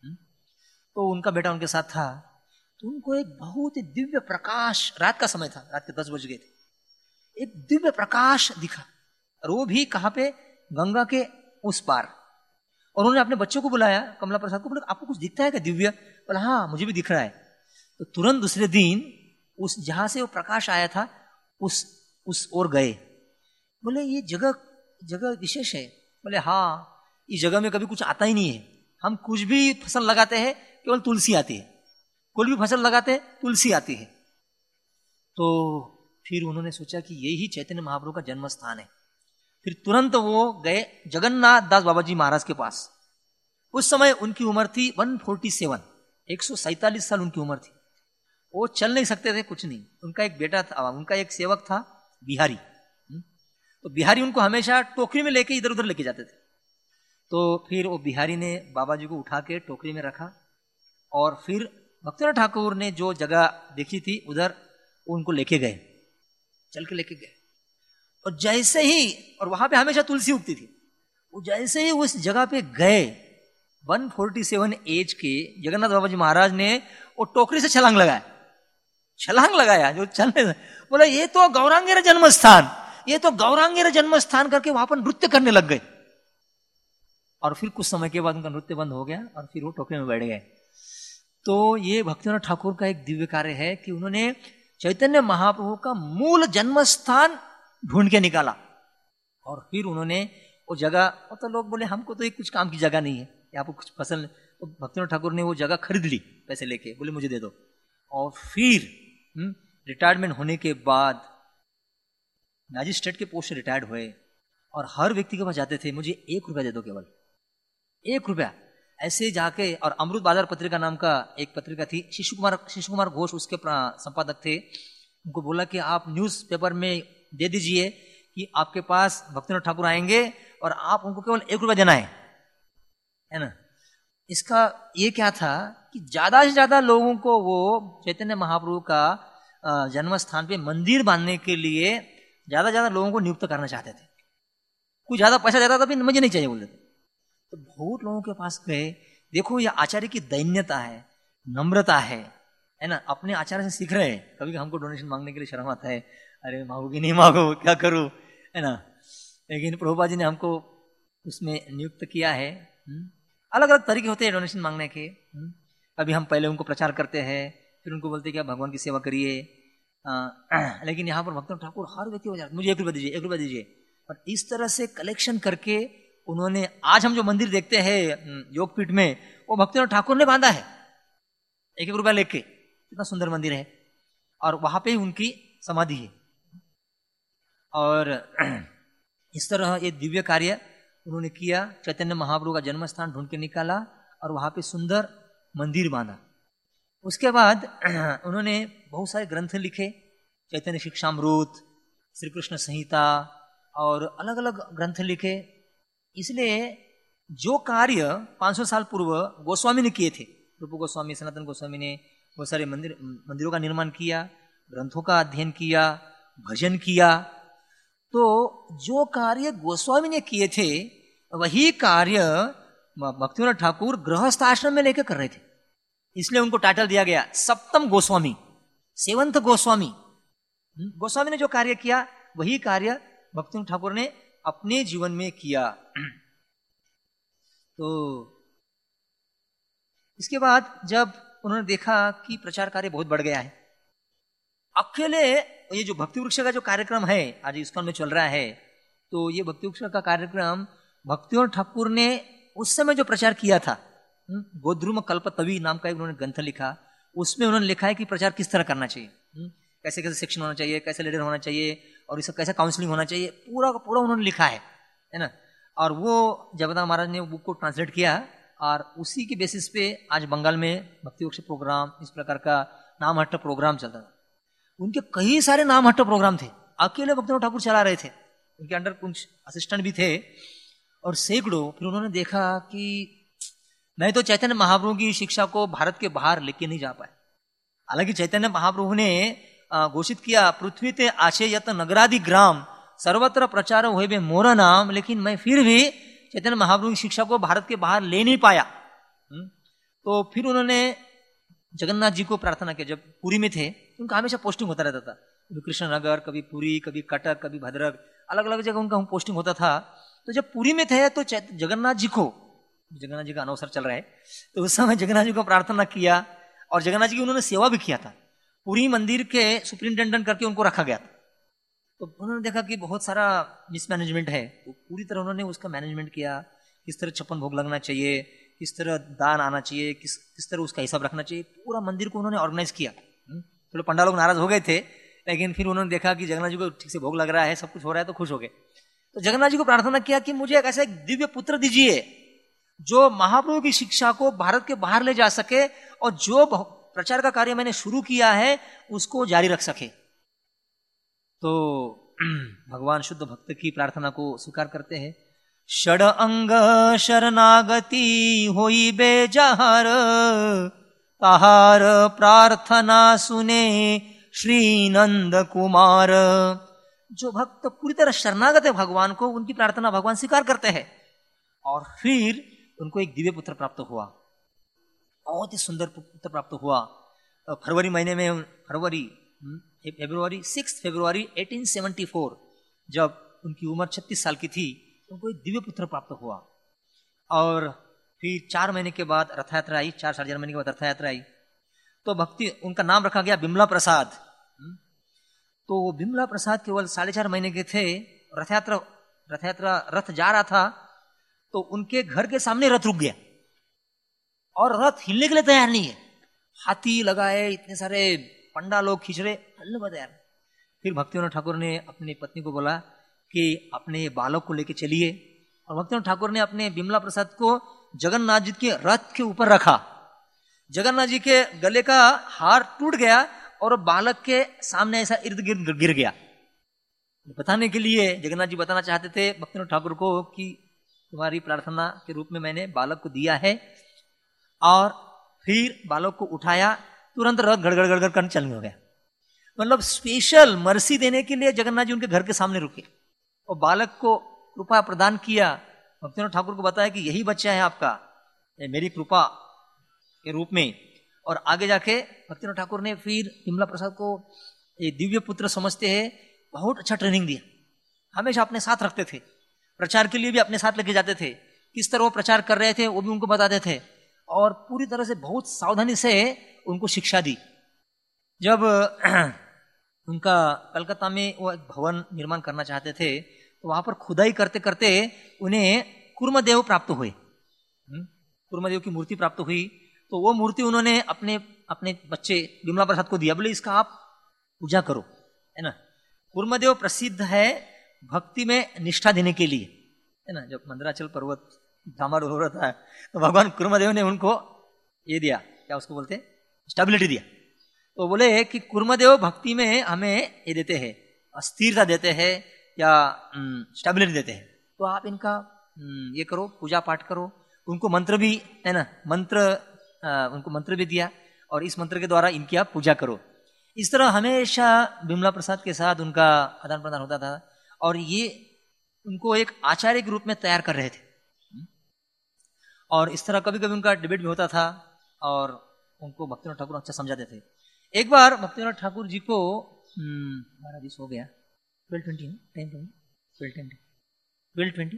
तो उनका बेटा उनके साथ था। तो उनको एक बहुत ही दिव्य प्रकाश, रात का समय था, रात के दस बज गए थे, एक दिव्य प्रकाश दिखा, और वो भी कहाँ पे, गंगा के उस पार। और उन्होंने अपने बच्चों को बुलाया, कमला प्रसाद को, बोला आपको कुछ दिखता है क्या दिव्य? बोला हाँ मुझे भी दिख रहा है। तो तुरंत दूसरे दिन उस जहां से वो प्रकाश आया था उस उस ओर गए। बोले ये जगह जगह विशेष है। बोले हाँ, इस जगह में कभी कुछ आता ही नहीं है, हम कुछ भी फसल लगाते हैं केवल तुलसी आती है, कोई भी फसल लगाते हैं तुलसी आती है। तो फिर उन्होंने सोचा कि यही चैतन्य महाप्रभु का जन्म स्थान है। फिर तुरंत वो गए जगन्नाथ दास बाबा जी महाराज के पास। उस समय उनकी उम्र थी एक सौ सैंतालीस, एक सौ सैतालीस साल उनकी उम्र थी। वो चल नहीं सकते थे, कुछ नहीं। उनका एक बेटा था, उनका एक सेवक था बिहारी। तो बिहारी उनको हमेशा टोकरी में लेके इधर उधर लेके जाते थे। तो फिर वो बिहारी ने बाबा जी को उठा के टोकरी में रखा, और फिर भक्तिनाथ ठाकुर ने जो जगह देखी थी उधर उनको लेके गए, चल के लेके गए। और जैसे ही, और वहां पे हमेशा तुलसी उगती थी, वो जैसे ही उस जगह पे गए, एक सौ सैंतालीस एज के जगन्नाथ बाबा जी महाराज ने वो टोकरी से छलांग लगाया, छलांग लगाया जो चलने, बोला ये तो गौरांगेर जन्म स्थान, ये तो गौरांगेर जन्म स्थान करके वहां पर नृत्य करने लग गए। और फिर कुछ समय के बाद उनका नृत्य बंद हो गया और फिर वो टोकरी में बैठ गए। तो ये भक्तिनाथ ठाकुर का एक दिव्य कार्य है कि उन्होंने चैतन्य महाप्रभु का मूल जन्म स्थान ढूंढ के निकाला और फिर उन्होंने वो जगह, तो लोग बोले हमको तो ये कुछ काम की जगह नहीं है, यहाँ पर कुछ फसल, तो भक्तिनाथ ठाकुर ने वो जगह खरीद ली पैसे लेके, बोले मुझे दे दो। और फिर रिटायरमेंट होने के बाद मैजिस्ट्रेट के पोस्ट से रिटायर्ड हुए और हर व्यक्ति के पास जाते थे, मुझे एक रुपया दे दो, केवल एक रुपया। ऐसे जाके, और अमृत बाजार पत्रिका नाम का एक पत्रिका थी, शिशु कुमार शिशु कुमार घोष उसके संपादक थे, उनको बोला कि आप न्यूज पेपर में दे दीजिए कि आपके पास भक्तिनाथ ठाकुर आएंगे और आप उनको केवल एक रुपया देना है, है ना। इसका ये क्या था कि ज्यादा से ज्यादा लोगों को वो चैतन्य महाप्रभु का जन्म स्थान पे मंदिर बांधने के लिए ज्यादा ज्यादा लोगों को नियुक्त करना चाहते थे। कोई ज्यादा पैसा देता था फिर मुझे नहीं चाहिए बोलते थे। तो बहुत लोगों के पास गए, देखो ये आचार्य की दैन्यता है, नम्रता है, है ना। अपने आचार्य से सीख रहे हैं। कभी हमको डोनेशन मांगने के लिए शर्म आता है, अरे मांगोगे नहीं मांगो क्या करूं, है ना। लेकिन प्रभुपाद जी ने हमको उसमें नियुक्त किया है। अलग अलग तरीके होते हैं डोनेशन मांगने के। कभी हम पहले उनको प्रचार करते हैं, फिर उनको बोलते हैं कि आप भगवान की सेवा करिए। लेकिन यहाँ पर भक्तिनाथ ठाकुर हर व्यक्ति हो जाता, मुझे एक रुपया दीजिए, एक रुपया दीजिए। और इस तरह से कलेक्शन करके उन्होंने, आज हम जो मंदिर देखते हैं योगपीठ में, वो भक्तिनाथ ठाकुर ने बांधा है, एक एक रुपया लेके। कितना सुंदर मंदिर है, और वहां पे ही उनकी समाधि है। और इस तरह ये दिव्य कार्य उन्होंने किया। चैतन्य महाप्रभु का जन्म स्थान ढूंढ के निकाला और वहां पे सुंदर मंदिर बांधा। उसके बाद उन्होंने बहुत सारे ग्रंथ लिखे, चैतन्य शिक्षामृत, श्री कृष्ण संहिता और अलग अलग ग्रंथ लिखे। इसलिए जो कार्य पाँच सौ साल पूर्व गोस्वामी ने किए थे, रूप गोस्वामी, सनातन गोस्वामी ने बहुत सारे मंदिर मंदिरों का निर्माण किया, ग्रंथों का अध्ययन किया, भजन किया, तो जो कार्य गोस्वामी ने किए थे वही कार्य भक्तिनाथ ठाकुर गृहस्थ आश्रम में लेकर कर रहे थे। इसलिए उनको टाइटल दिया गया सप्तम गोस्वामी, सेवंथ गोस्वामी। गोस्वामी ने जो कार्य किया वही कार्य भक्तिनाथ ठाकुर ने अपने जीवन में किया। तो इसके बाद जब उन्होंने देखा कि प्रचार कार्य बहुत बढ़ गया है, अकेले ये जो भक्ति वृक्ष का जो कार्यक्रम है आज इस्कॉन में चल रहा है, तो ये भक्ति वृक्ष का कार्यक्रम भक्तिनाथ ठाकुर ने उस समय जो प्रचार किया था, गोद्रुम कल्पतवी नाम का एक उन्होंने ग्रंथ लिखा, उसमें उन्होंने लिखा है कि प्रचार किस तरह करना चाहिए, कैसे कैसे सेक्शन होना चाहिए, कैसे लीडर होना चाहिए, और इसका कैसे काउंसलिंग होना चाहिए, पूरा का पूरा उन्होंने लिखा है, है ना। और वो जगन्नाथ महाराज ने बुक को ट्रांसलेट किया और उसी के बेसिस पे आज बंगाल में भक्ति वृक्ष प्रोग्राम, इस प्रकार का नामहट्ट प्रोग्राम चलता था। उनके कई सारे नामहट्ट प्रोग्राम थे, अकेले भक्तिनाथ ठाकुर चला रहे थे, उनके अंडर कुछ असिस्टेंट भी थे और सैकड़ों। फिर उन्होंने देखा कि मैं तो चैतन्य महाप्रभु की शिक्षा को भारत के बाहर लेके नहीं जा पाए। हालांकि चैतन्य महाप्रभु ने घोषित किया पृथ्वी ते आशे यत नगरादि ग्राम सर्वत्र प्रचार हुए बे मोरा नाम, लेकिन मैं फिर भी चैतन्य महाप्रभु की शिक्षा को भारत के बाहर ले नहीं पाया। तो फिर उन्होंने जगन्नाथ जी को प्रार्थना किया। जब पुरी में थे उनका हमेशा पोस्टिंग होता रहता था, कभी कृष्णनगर, कभी पुरी, कभी कटक, कभी भद्रक, अलग अलग जगह उनका पोस्टिंग होता था। तो जब पुरी में थे तो जगन्नाथ जी को, जगन्नाथ जी का अनवसर चल रहा है, तो उस समय जगन्नाथ जी को प्रार्थना किया और जगन्नाथ जी की उन्होंने सेवा भी किया था। पुरी मंदिर के सुपरिंटेंडेंट करके उनको रखा गया था। तो उन्होंने देखा कि बहुत सारा मिसमैनेजमेंट है, तो पूरी तरह उन्होंने उसका मैनेजमेंट किया, किस तरह छप्पन भोग लगना चाहिए, किस तरह दान आना चाहिए, किस किस तरह उसका हिसाब रखना चाहिए, पूरा मंदिर को उन्होंने ऑर्गेनाइज किया। थोड़े पंडा लोग नाराज हो गए थे, लेकिन फिर उन्होंने देखा कि जगन्नाथ जी को ठीक से भोग लग रहा है, सब कुछ हो रहा है, तो खुश हो गए। तो जगन्नाथ जी को प्रार्थना किया कि मुझे एक ऐसा एक दिव्य पुत्र दीजिए जो महाप्रभु की शिक्षा को भारत के बाहर ले जा सके और जो प्रचार का कार्य मैंने शुरू किया है उसको जारी रख सके। तो भगवान शुद्ध भक्त की प्रार्थना को स्वीकार करते हैं। षड अंग शरणागति होई बेजहर ताहार प्रार्थना सुने श्री नंद कुमार। जो भक्त पूरी तरह शरणागत है भगवान को, उनकी प्रार्थना भगवान स्वीकार करते हैं और फिर उनको एक दिव्य पुत्र प्राप्त हुआ, बहुत ही सुंदर पुत्र प्राप्त हुआ। फरवरी महीने में, फरवरी फेब्रुवरी सिक्स फरवरी अठारह सौ चौहत्तर, जब उनकी उम्र छत्तीस साल की थी, उनको एक दिव्य पुत्र प्राप्त हुआ। और फिर चार महीने के बाद रथ यात्रा आई, चार साढ़े चार महीने के बाद रथ यात्रा आई, तो भक्ति उनका नाम रखा गया बिमला प्रसाद। तो बिमला प्रसाद केवल साढ़े चार महीने के थे। रथ यात्रा रथ यात्रा रथ जा रहा था तो उनके घर के सामने रथ रुक गया और रथ हिलने के लिए तैयार नहीं है। हाथी लगाए, इतने सारे पंडा लोग खींच रहे, हिलने को तैयार। फिर भक्तिविनोद ठाकुर ने अपनी पत्नी को बोला कि अपने बालक को लेके चलिए, और भक्तिविनोद ठाकुर ने अपने बिमला प्रसाद को जगन्नाथ जी के रथ के ऊपर रखा। जगन्नाथ जी के गले का हार टूट गया और बालक के सामने ऐसा इर्द गिर्द गिर गया। बताने के लिए जगन्नाथ जी बताना चाहते थे भक्तिविनोद ठाकुर को कि तुम्हारी प्रार्थना के रूप में मैंने बालक को दिया है। और फिर बालक को उठाया, तुरंत रथ गड़गड़ गड़गड़ करने चलने हो गया। मतलब स्पेशल मर्सी देने के लिए जगन्नाथ जी उनके घर के सामने रुके और बालक को कृपा प्रदान किया। भक्तिविनोद ठाकुर को बताया कि यही बच्चा है आपका, मेरी कृपा के रूप में। और आगे जाके भक्तिविनोद ठाकुर ने फिर बिमला प्रसाद को ये दिव्य पुत्र समझते हैं, बहुत अच्छा ट्रेनिंग दिया। हमेशा अपने साथ रखते थे, प्रचार के लिए भी अपने साथ लेके जाते थे। किस तरह वो प्रचार कर रहे थे वो भी उनको बताते थे और पूरी तरह से बहुत सावधानी से उनको शिक्षा दी। जब उनका कलकत्ता में वो एक भवन निर्माण करना चाहते थे तो वहां पर खुदाई करते करते उन्हें कुर्मदेव प्राप्त हुए, कुर्मदेव की मूर्ति प्राप्त हुई। तो वो मूर्ति उन्होंने अपने अपने बच्चे बिमला प्रसाद को दिया, बोले इसका आप पूजा करो, है ना। कुर्मदेव प्रसिद्ध है भक्ति में निष्ठा देने के लिए, है ना। जब मंदराचल पर्वत डामाडोल हो रहा था तो भगवान कुर्मदेव ने उनको ये दिया, क्या उसको बोलते हैं, स्टेबिलिटी दिया। तो बोले कि कुर्मदेव भक्ति में हमें ये देते हैं, स्थिरता देते हैं या स्टेबिलिटी देते हैं। तो आप इनका ये करो, पूजा पाठ करो। उनको मंत्र भी, है ना, मंत्र आ, उनको मंत्र भी दिया और इस मंत्र के द्वारा इनकी आप पूजा करो। इस तरह हमेशा बिमला प्रसाद के साथ उनका आदान प्रदान होता था और ये उनको एक आचार्य के रूप में तैयार कर रहे थे। और इस तरह कभी कभी उनका डिबेट भी होता था और उनको भक्तिविनोद ठाकुर अच्छा समझाते थे। एक बार भक्तिविनोद ठाकुर जी को हमारा दिस हो गया twelve twenty time twelve twenty twelve twenty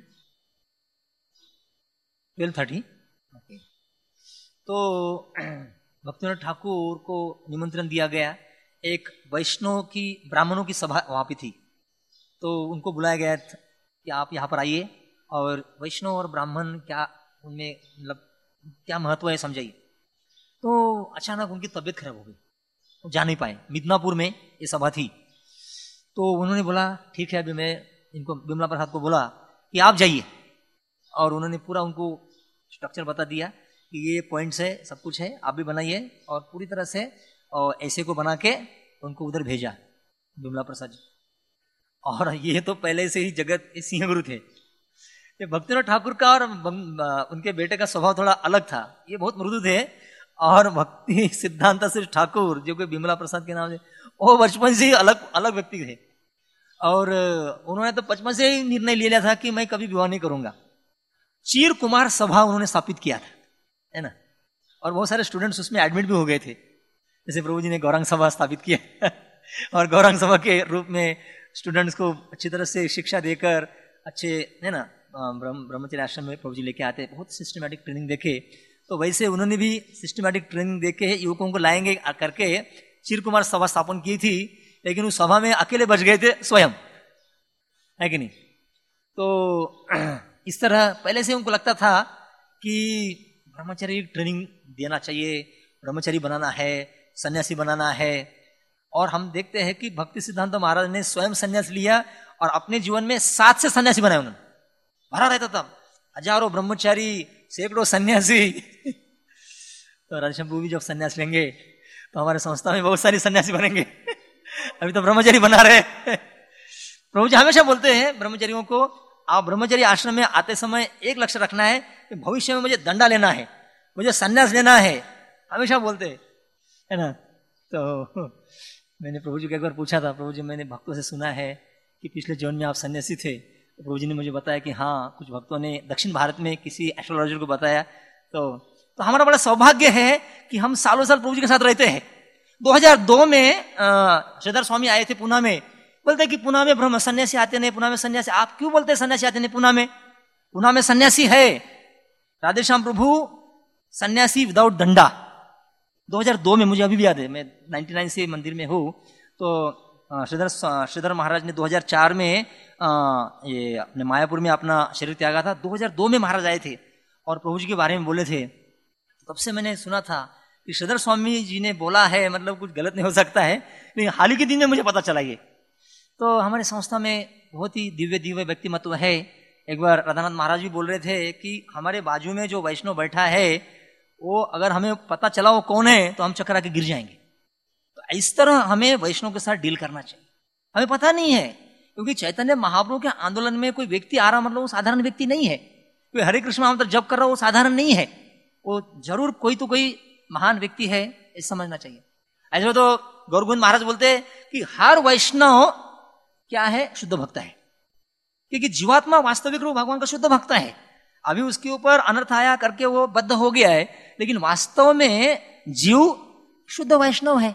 twelve thirty okay. तो भक्तिविनोद ठाकुर को निमंत्रण दिया गया, एक वैष्णव की ब्राह्मणों की सभा वहां पे थी। तो उनको बुलाया गया कि आप यहाँ पर आइए और वैष्णव और ब्राह्मण क्या उनमें मतलब क्या महत्व है समझाइए। तो अचानक उनकी तबीयत खराब हो गई, वो जा नहीं पाए। मिदनापुर में ये सभा थी। तो उन्होंने बोला ठीक है, अभी मैं इनको बिमला प्रसाद को बोला कि आप जाइए, और उन्होंने पूरा उनको स्ट्रक्चर बता दिया कि ये पॉइंट्स है, सब कुछ है, आप भी बनाइए। और पूरी तरह से और ऐसे को बना के उनको उधर भेजा बिमला प्रसाद जी। और ये तो पहले से ही जगत के सिंह गुरु थे। ये भक्तिविनोद ठाकुर का और उनके बेटे का स्वभाव थोड़ा अलग था। ये बहुत मृदु थे और भक्ति सिद्धांत से ठाकुर जो कि बिमला प्रसाद के नाम से, वो बचपन से ही अलग अलग व्यक्ति थे। और उन्होंने तो बचपन से ही निर्णय ले लिया था कि मैं कभी विवाह नहीं करूंगा। चीर कुमार सभा उन्होंने स्थापित किया था, है ना। और बहुत सारे स्टूडेंट्स उसमें एडमिट भी हो गए थे। जैसे प्रभु जी ने गौरांग सभा स्थापित किया और गौरांग सभा के रूप में स्टूडेंट्स को अच्छी तरह से शिक्षा देकर अच्छे, है ना, ब्रह्मचर्य आश्रम में प्रभु जी लेके आते, बहुत सिस्टमैटिक ट्रेनिंग देखे। तो वैसे उन्होंने भी सिस्टमैटिक ट्रेनिंग देके युवकों को लाएंगे करके चीर कुमार सभा स्थापन की थी। लेकिन उस सभा में अकेले बच गए थे स्वयं, है कि नहीं। तो इस तरह पहले से उनको लगता था कि ब्रह्मचर्य ट्रेनिंग देना चाहिए, ब्रह्मचारी बनाना है, सन्यासी बनाना है। और हम देखते हैं कि भक्ति सिद्धांत महाराज ने स्वयं सन्यास लिया और अपने जीवन में सात से सन्यासी बनाए उन्होंने। भरा रहता था, हजारों ब्रह्मचारी, सैकड़ों सन्यासी। तो राजशंभू भी जब सन्यास लेंगे तो हमारे संस्था में बहुत सारी सन्यासी बनेंगे। अभी तो ब्रह्मचारी बना रहे। प्रभु जी हमेशा बोलते हैं ब्रह्मचारियों को, आप ब्रह्मचारी आश्रम में आते समय एक लक्ष्य रखना है कि भविष्य में मुझे दंडा लेना है, मुझे सन्यास लेना है। हमेशा बोलते है ना। तो मैंने प्रभु जी को एक बार पूछा था, प्रभु जी मैंने भक्तों से सुना है कि पिछले जीवन में आप सन्यासी थे। तो प्रभु जी ने मुझे बताया कि हाँ, कुछ भक्तों ने दक्षिण भारत में किसी एस्ट्रोलॉजर को बताया। तो तो हमारा बड़ा सौभाग्य है कि हम सालों साल प्रभु जी के साथ रहते हैं। दो हज़ार दो में श्रीधर स्वामी आए थे पुणे में, बोलते कि पुणे में ब्रह्म सन्यासी आते नहीं, पुणे में सन्यासी। आप क्यों बोलते सन्यासी आते नहीं पुणे में? पुणे में सन्यासी है, राधेश्याम प्रभु सन्यासी विदाउट डंडा। दो हज़ार दो में, मुझे अभी भी याद है, मैं निन्यानवे से मंदिर में हूँ। तो श्रीधर श्रीधर महाराज ने दो हज़ार चार में आ, ये अपने मायापुर में अपना शरीर त्यागा था। दो हज़ार दो में महाराज आए थे और प्रभु जी के बारे में बोले थे। तब से मैंने सुना था कि श्रीधर स्वामी जी ने बोला है, मतलब कुछ गलत नहीं हो सकता है, लेकिन हाल ही के दिन में मुझे पता चला ये। तो हमारे संस्था में बहुत ही दिव्य दिव्य व्यक्तिमत्व है। एक बार राधानाथ महाराज भी बोल रहे थे कि हमारे बाजू में जो वैष्णव बैठा है वो अगर हमें पता चला वो कौन है तो हम चक्कर आके गिर जाएंगे। तो इस तरह हमें वैष्णव के साथ डील करना चाहिए। हमें पता नहीं है, क्योंकि चैतन्य महाप्रभु के आंदोलन में कोई व्यक्ति आ रहा मतलब वो साधारण व्यक्ति नहीं है। कोई हरे कृष्ण महामंत्र जप कर रहा वो साधारण नहीं है, वो जरूर कोई तो कोई महान व्यक्ति है, ये समझना चाहिए। ऐसे तो गौरगोविंद महाराज बोलते हैं कि हर वैष्णव क्या है, शुद्ध भक्त है। क्योंकि जीवात्मा वास्तविक रूप भगवान का शुद्ध भक्त है। अभी उसके ऊपर अनर्थ आया करके वो बद्ध हो गया है, लेकिन वास्तव में जीव शुद्ध वैष्णव है।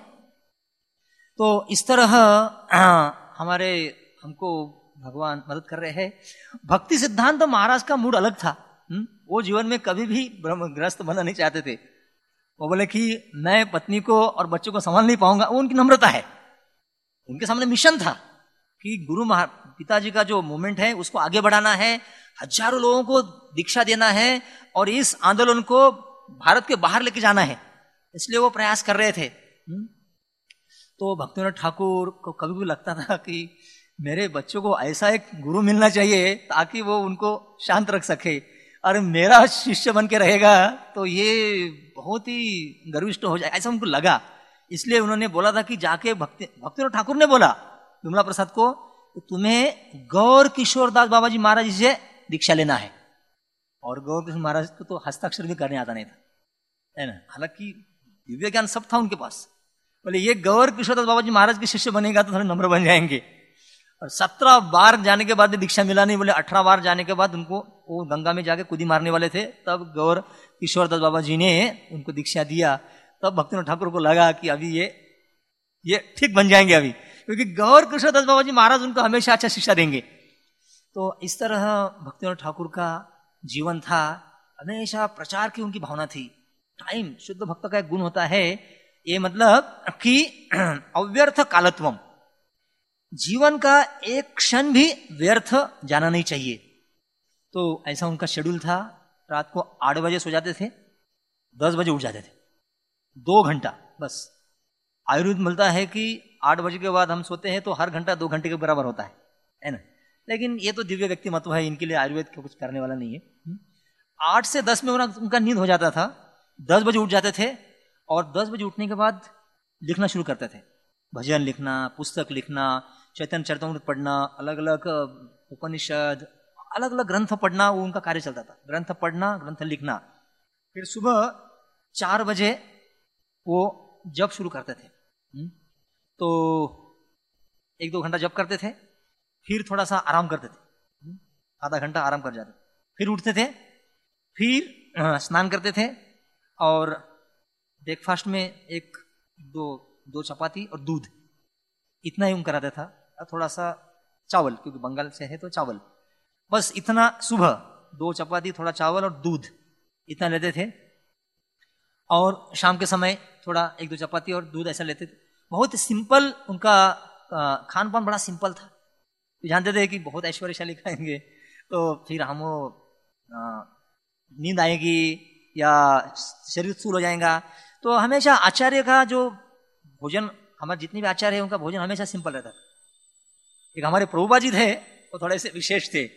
तो इस तरह आ, हमारे हमको भगवान मदद कर रहे हैं। भक्ति सिद्धांत तो महाराज का मूड अलग था। हुँ? वो जीवन में कभी भी ब्रह्मग्रस्त बनना नहीं चाहते थे। वो बोले कि मैं पत्नी को और बच्चों को संभाल नहीं पाऊंगा। वो उनकी नम्रता है। उनके सामने मिशन था कि गुरु पिताजी का जो मूवमेंट है उसको आगे बढ़ाना है, हजारों लोगों को दीक्षा देना है और इस आंदोलन को भारत के बाहर लेके जाना है, इसलिए वो प्रयास कर रहे थे। तो भक्तिविनोद ठाकुर को कभी भी लगता था कि मेरे बच्चों को ऐसा एक गुरु मिलना चाहिए ताकि वो उनको शांत रख सके, और मेरा शिष्य बन के रहेगा तो ये बहुत ही गर्विष्ठ हो जाए, ऐसा उनको लगा। इसलिए उन्होंने बोला था कि जाके भक्ति भक्तिविनोद ठाकुर ने बोला विमला प्रसाद को, तुम्हें गौर किशोर दास बाबा जी महाराज से दीक्षा लेना है। और गौर किशोर महाराज को तो हस्ताक्षर भी करने आता नहीं था, है ना, हालांकि दिव्य ज्ञान सब था उनके पास। बोले ये गौर किशोर दास बाबा जी महाराज के शिष्य बनेगा तो थोड़े नम्र बन जाएंगे। और सत्रह बार जाने के बाद दीक्षा मिला नहीं, बोले अठारह बार जाने के बाद उनको वो गंगा में जाके कूदी मारने वाले थे, तब गौर किशोर दास बाबा जी ने उनको दीक्षा दिया। तब भक्तिविनोद ठाकुर को लगा कि अभी ये ये ठीक बन जाएंगे अभी, क्योंकि गौर किशोर दास बाबा जी महाराज उनको हमेशा अच्छा शिक्षा देंगे। तो इस तरह भक्तिविनोद ठाकुर का जीवन था, हमेशा प्रचार की उनकी भावना थी। टाइम शुद्ध भक्त का एक गुण होता है, ये मतलब कि अव्यर्थ कालत्वम, जीवन का एक क्षण भी व्यर्थ जाना नहीं चाहिए। तो ऐसा उनका शेड्यूल था। रात को आठ बजे सो जाते थे, दस बजे उठ जाते थे, दो घंटा बस। आयुर्वेद मिलता है कि आठ बजे के बाद हम सोते हैं तो हर घंटा दो घंटे के बराबर होता है, है ना। लेकिन ये तो दिव्य व्यक्तिमत्व है, इनके लिए आयुर्वेद का कुछ करने वाला नहीं है। आठ से दस में उनका नींद हो जाता था, दस बजे उठ जाते थे और दस बजे उठने के बाद लिखना शुरू करते थे। भजन लिखना, पुस्तक लिखना, चैतन्य चरितामृत पढ़ना, अलग अलग उपनिषद, अलग अलग ग्रंथ पढ़ना, वो उनका कार्य चलता था। ग्रंथ पढ़ना, ग्रंथ लिखना। फिर सुबह चार बजे वो जप शुरू करते थे। तो एक दो घंटा जप करते थे, फिर थोड़ा सा आराम करते थे, आधा घंटा आराम कर जाते, फिर उठते थे, फिर स्नान करते थे और ब्रेकफास्ट में एक दो दो चपाती और दूध, इतना ही उन कराता था। थोड़ा सा चावल, क्योंकि बंगाल से है तो चावल, बस इतना। सुबह दो चपाती, थोड़ा चावल और दूध, इतना लेते थे। और शाम के समय थोड़ा एक दो चपाती और दूध ऐसा लेते थे। बहुत सिंपल उनका खान पान, बड़ा सिंपल था। तो जानते थे कि बहुत ऐश्वर्यशाली खाएंगे तो फिर हम वो नींद आएगी या शरीर स्थूल हो जाएगा। तो हमेशा आचार्य का जो भोजन, हमारे जितने भी आचार्य है उनका भोजन हमेशा सिंपल रहता था। एक हमारे प्रभुपा जी थे, वो थोड़े से विशेष थे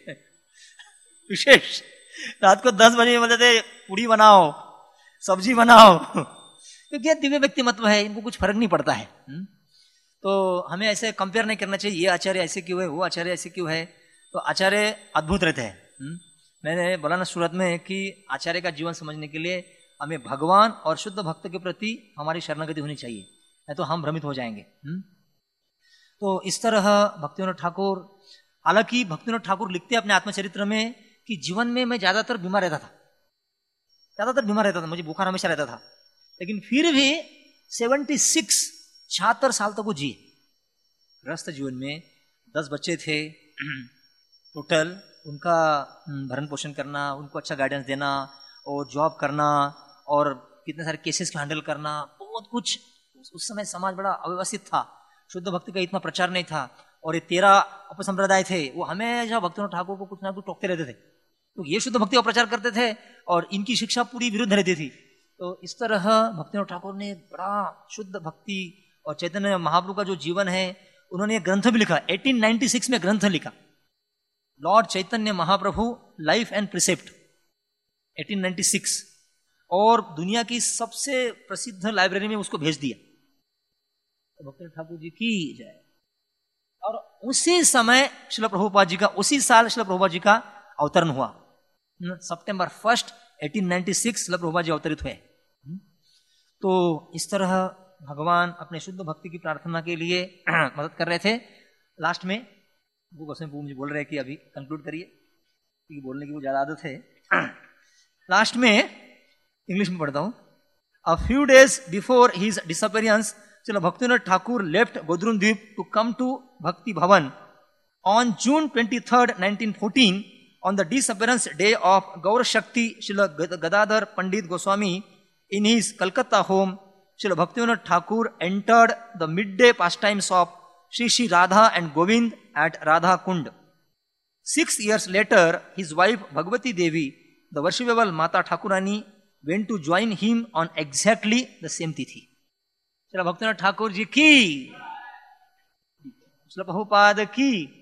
विशेष। रात को दस बजे बोलते थे पूड़ी बनाओ, सब्जी बनाओ, क्योंकि दिव्य व्यक्तिमत्व है, इनको कुछ फर्क नहीं पड़ता है। तो हमें ऐसे कंपेयर नहीं करना चाहिए, ये आचार्य ऐसे क्यों है, वो आचार्य ऐसे क्यों है। तो आचार्य अद्भुत रहते हैं। मैंने बोला ना शुरुआत में कि आचार्य का जीवन समझने के लिए हमें भगवान और शुद्ध भक्त के प्रति हमारी शरणागति होनी चाहिए, नहीं तो हम भ्रमित हो जाएंगे। हुँ? तो इस तरह भक्तिविनोद ठाकुर, हालांकि भक्तिविनोद ठाकुर लिखते हैं अपने आत्मचरित्र में कि जीवन में मैं ज्यादातर बीमार रहता था, ज्यादातर बीमार रहता था, मुझे बुखार हमेशा रहता था, लेकिन फिर भी सेवेंटी सिक्स छिहत्तर साल तक वो जिए। गृहस्थ जीवन में दस बच्चे थे टोटल, उनका भरण पोषण करना, उनको अच्छा गाइडेंस देना और जॉब करना और कितने सारे केसेस को हैंडल करना, बहुत कुछ। उस समय समाज बड़ा अव्यवस्थित था, शुद्ध भक्ति का इतना प्रचार नहीं था, और ये तेरह अपसंप्रदाय थे, वो हमेशा भक्तिविनोद ठाकुर को कुछ ना कुछ टोकते रहते थे, तो ये शुद्ध भक्ति का प्रचार करते थे और इनकी शिक्षा पूरी विरुद्ध रहती थी। तो इस तरह भक्तिविनोद ठाकुर ने बड़ा शुद्ध भक्ति और चैतन्य महाप्रभु का जो जीवन है, उन्होंने एक ग्रंथ भी लिखा, अठारह सौ छियानवे में ग्रंथ लिखा, Lord Chaitanya Mahaprabhu life and precept, अठारह सौ छियानवे, और दुनिया की सबसे प्रसिद्ध लाइब्रेरी में उसको भेज दिया। तो भक्तिविनोद ठाकुर जी की जय। और उसी समय श्रील प्रभुपाद जी का, उसी साल श्रील प्रभुपाद जी का अवतरण हुआ, सितंबर फर्स्ट अठारह सौ छियानवे श्रील प्रभुपाद जी अवतरित हुए। तो इस तरह भगवान अपने शुद्ध भक्ति की प्रार्थना के लिए मदद कर रहे थे। लास्ट में वो गोस्वामी मुझे बोल रहे हैं कि अभी कंक्लूड करिए, क्योंकि बोलने की वो ज्यादा आदत है। लास्ट में इंग्लिश में पढ़ता हूं। A few days before his disappearance Srila Bhaktivinod Thakur left Godrum Dvip to come to Bhakti Bhavan on June twenty third nineteen fourteen, on the disappearance day of Gaur Shakti Srila Gadadhar Pandit Goswami in his Calcutta home, Srila Bhaktivinoda Thakur entered the midday pastimes of Sri Sri Radha and Govind at Radha Kund. Six years later, his wife Bhagavati Devi, the worshipable Mata Thakurani, went to join him on exactly the same tithi. Srila Bhaktivinoda Thakur ji ki, Srila Prabhupada ki,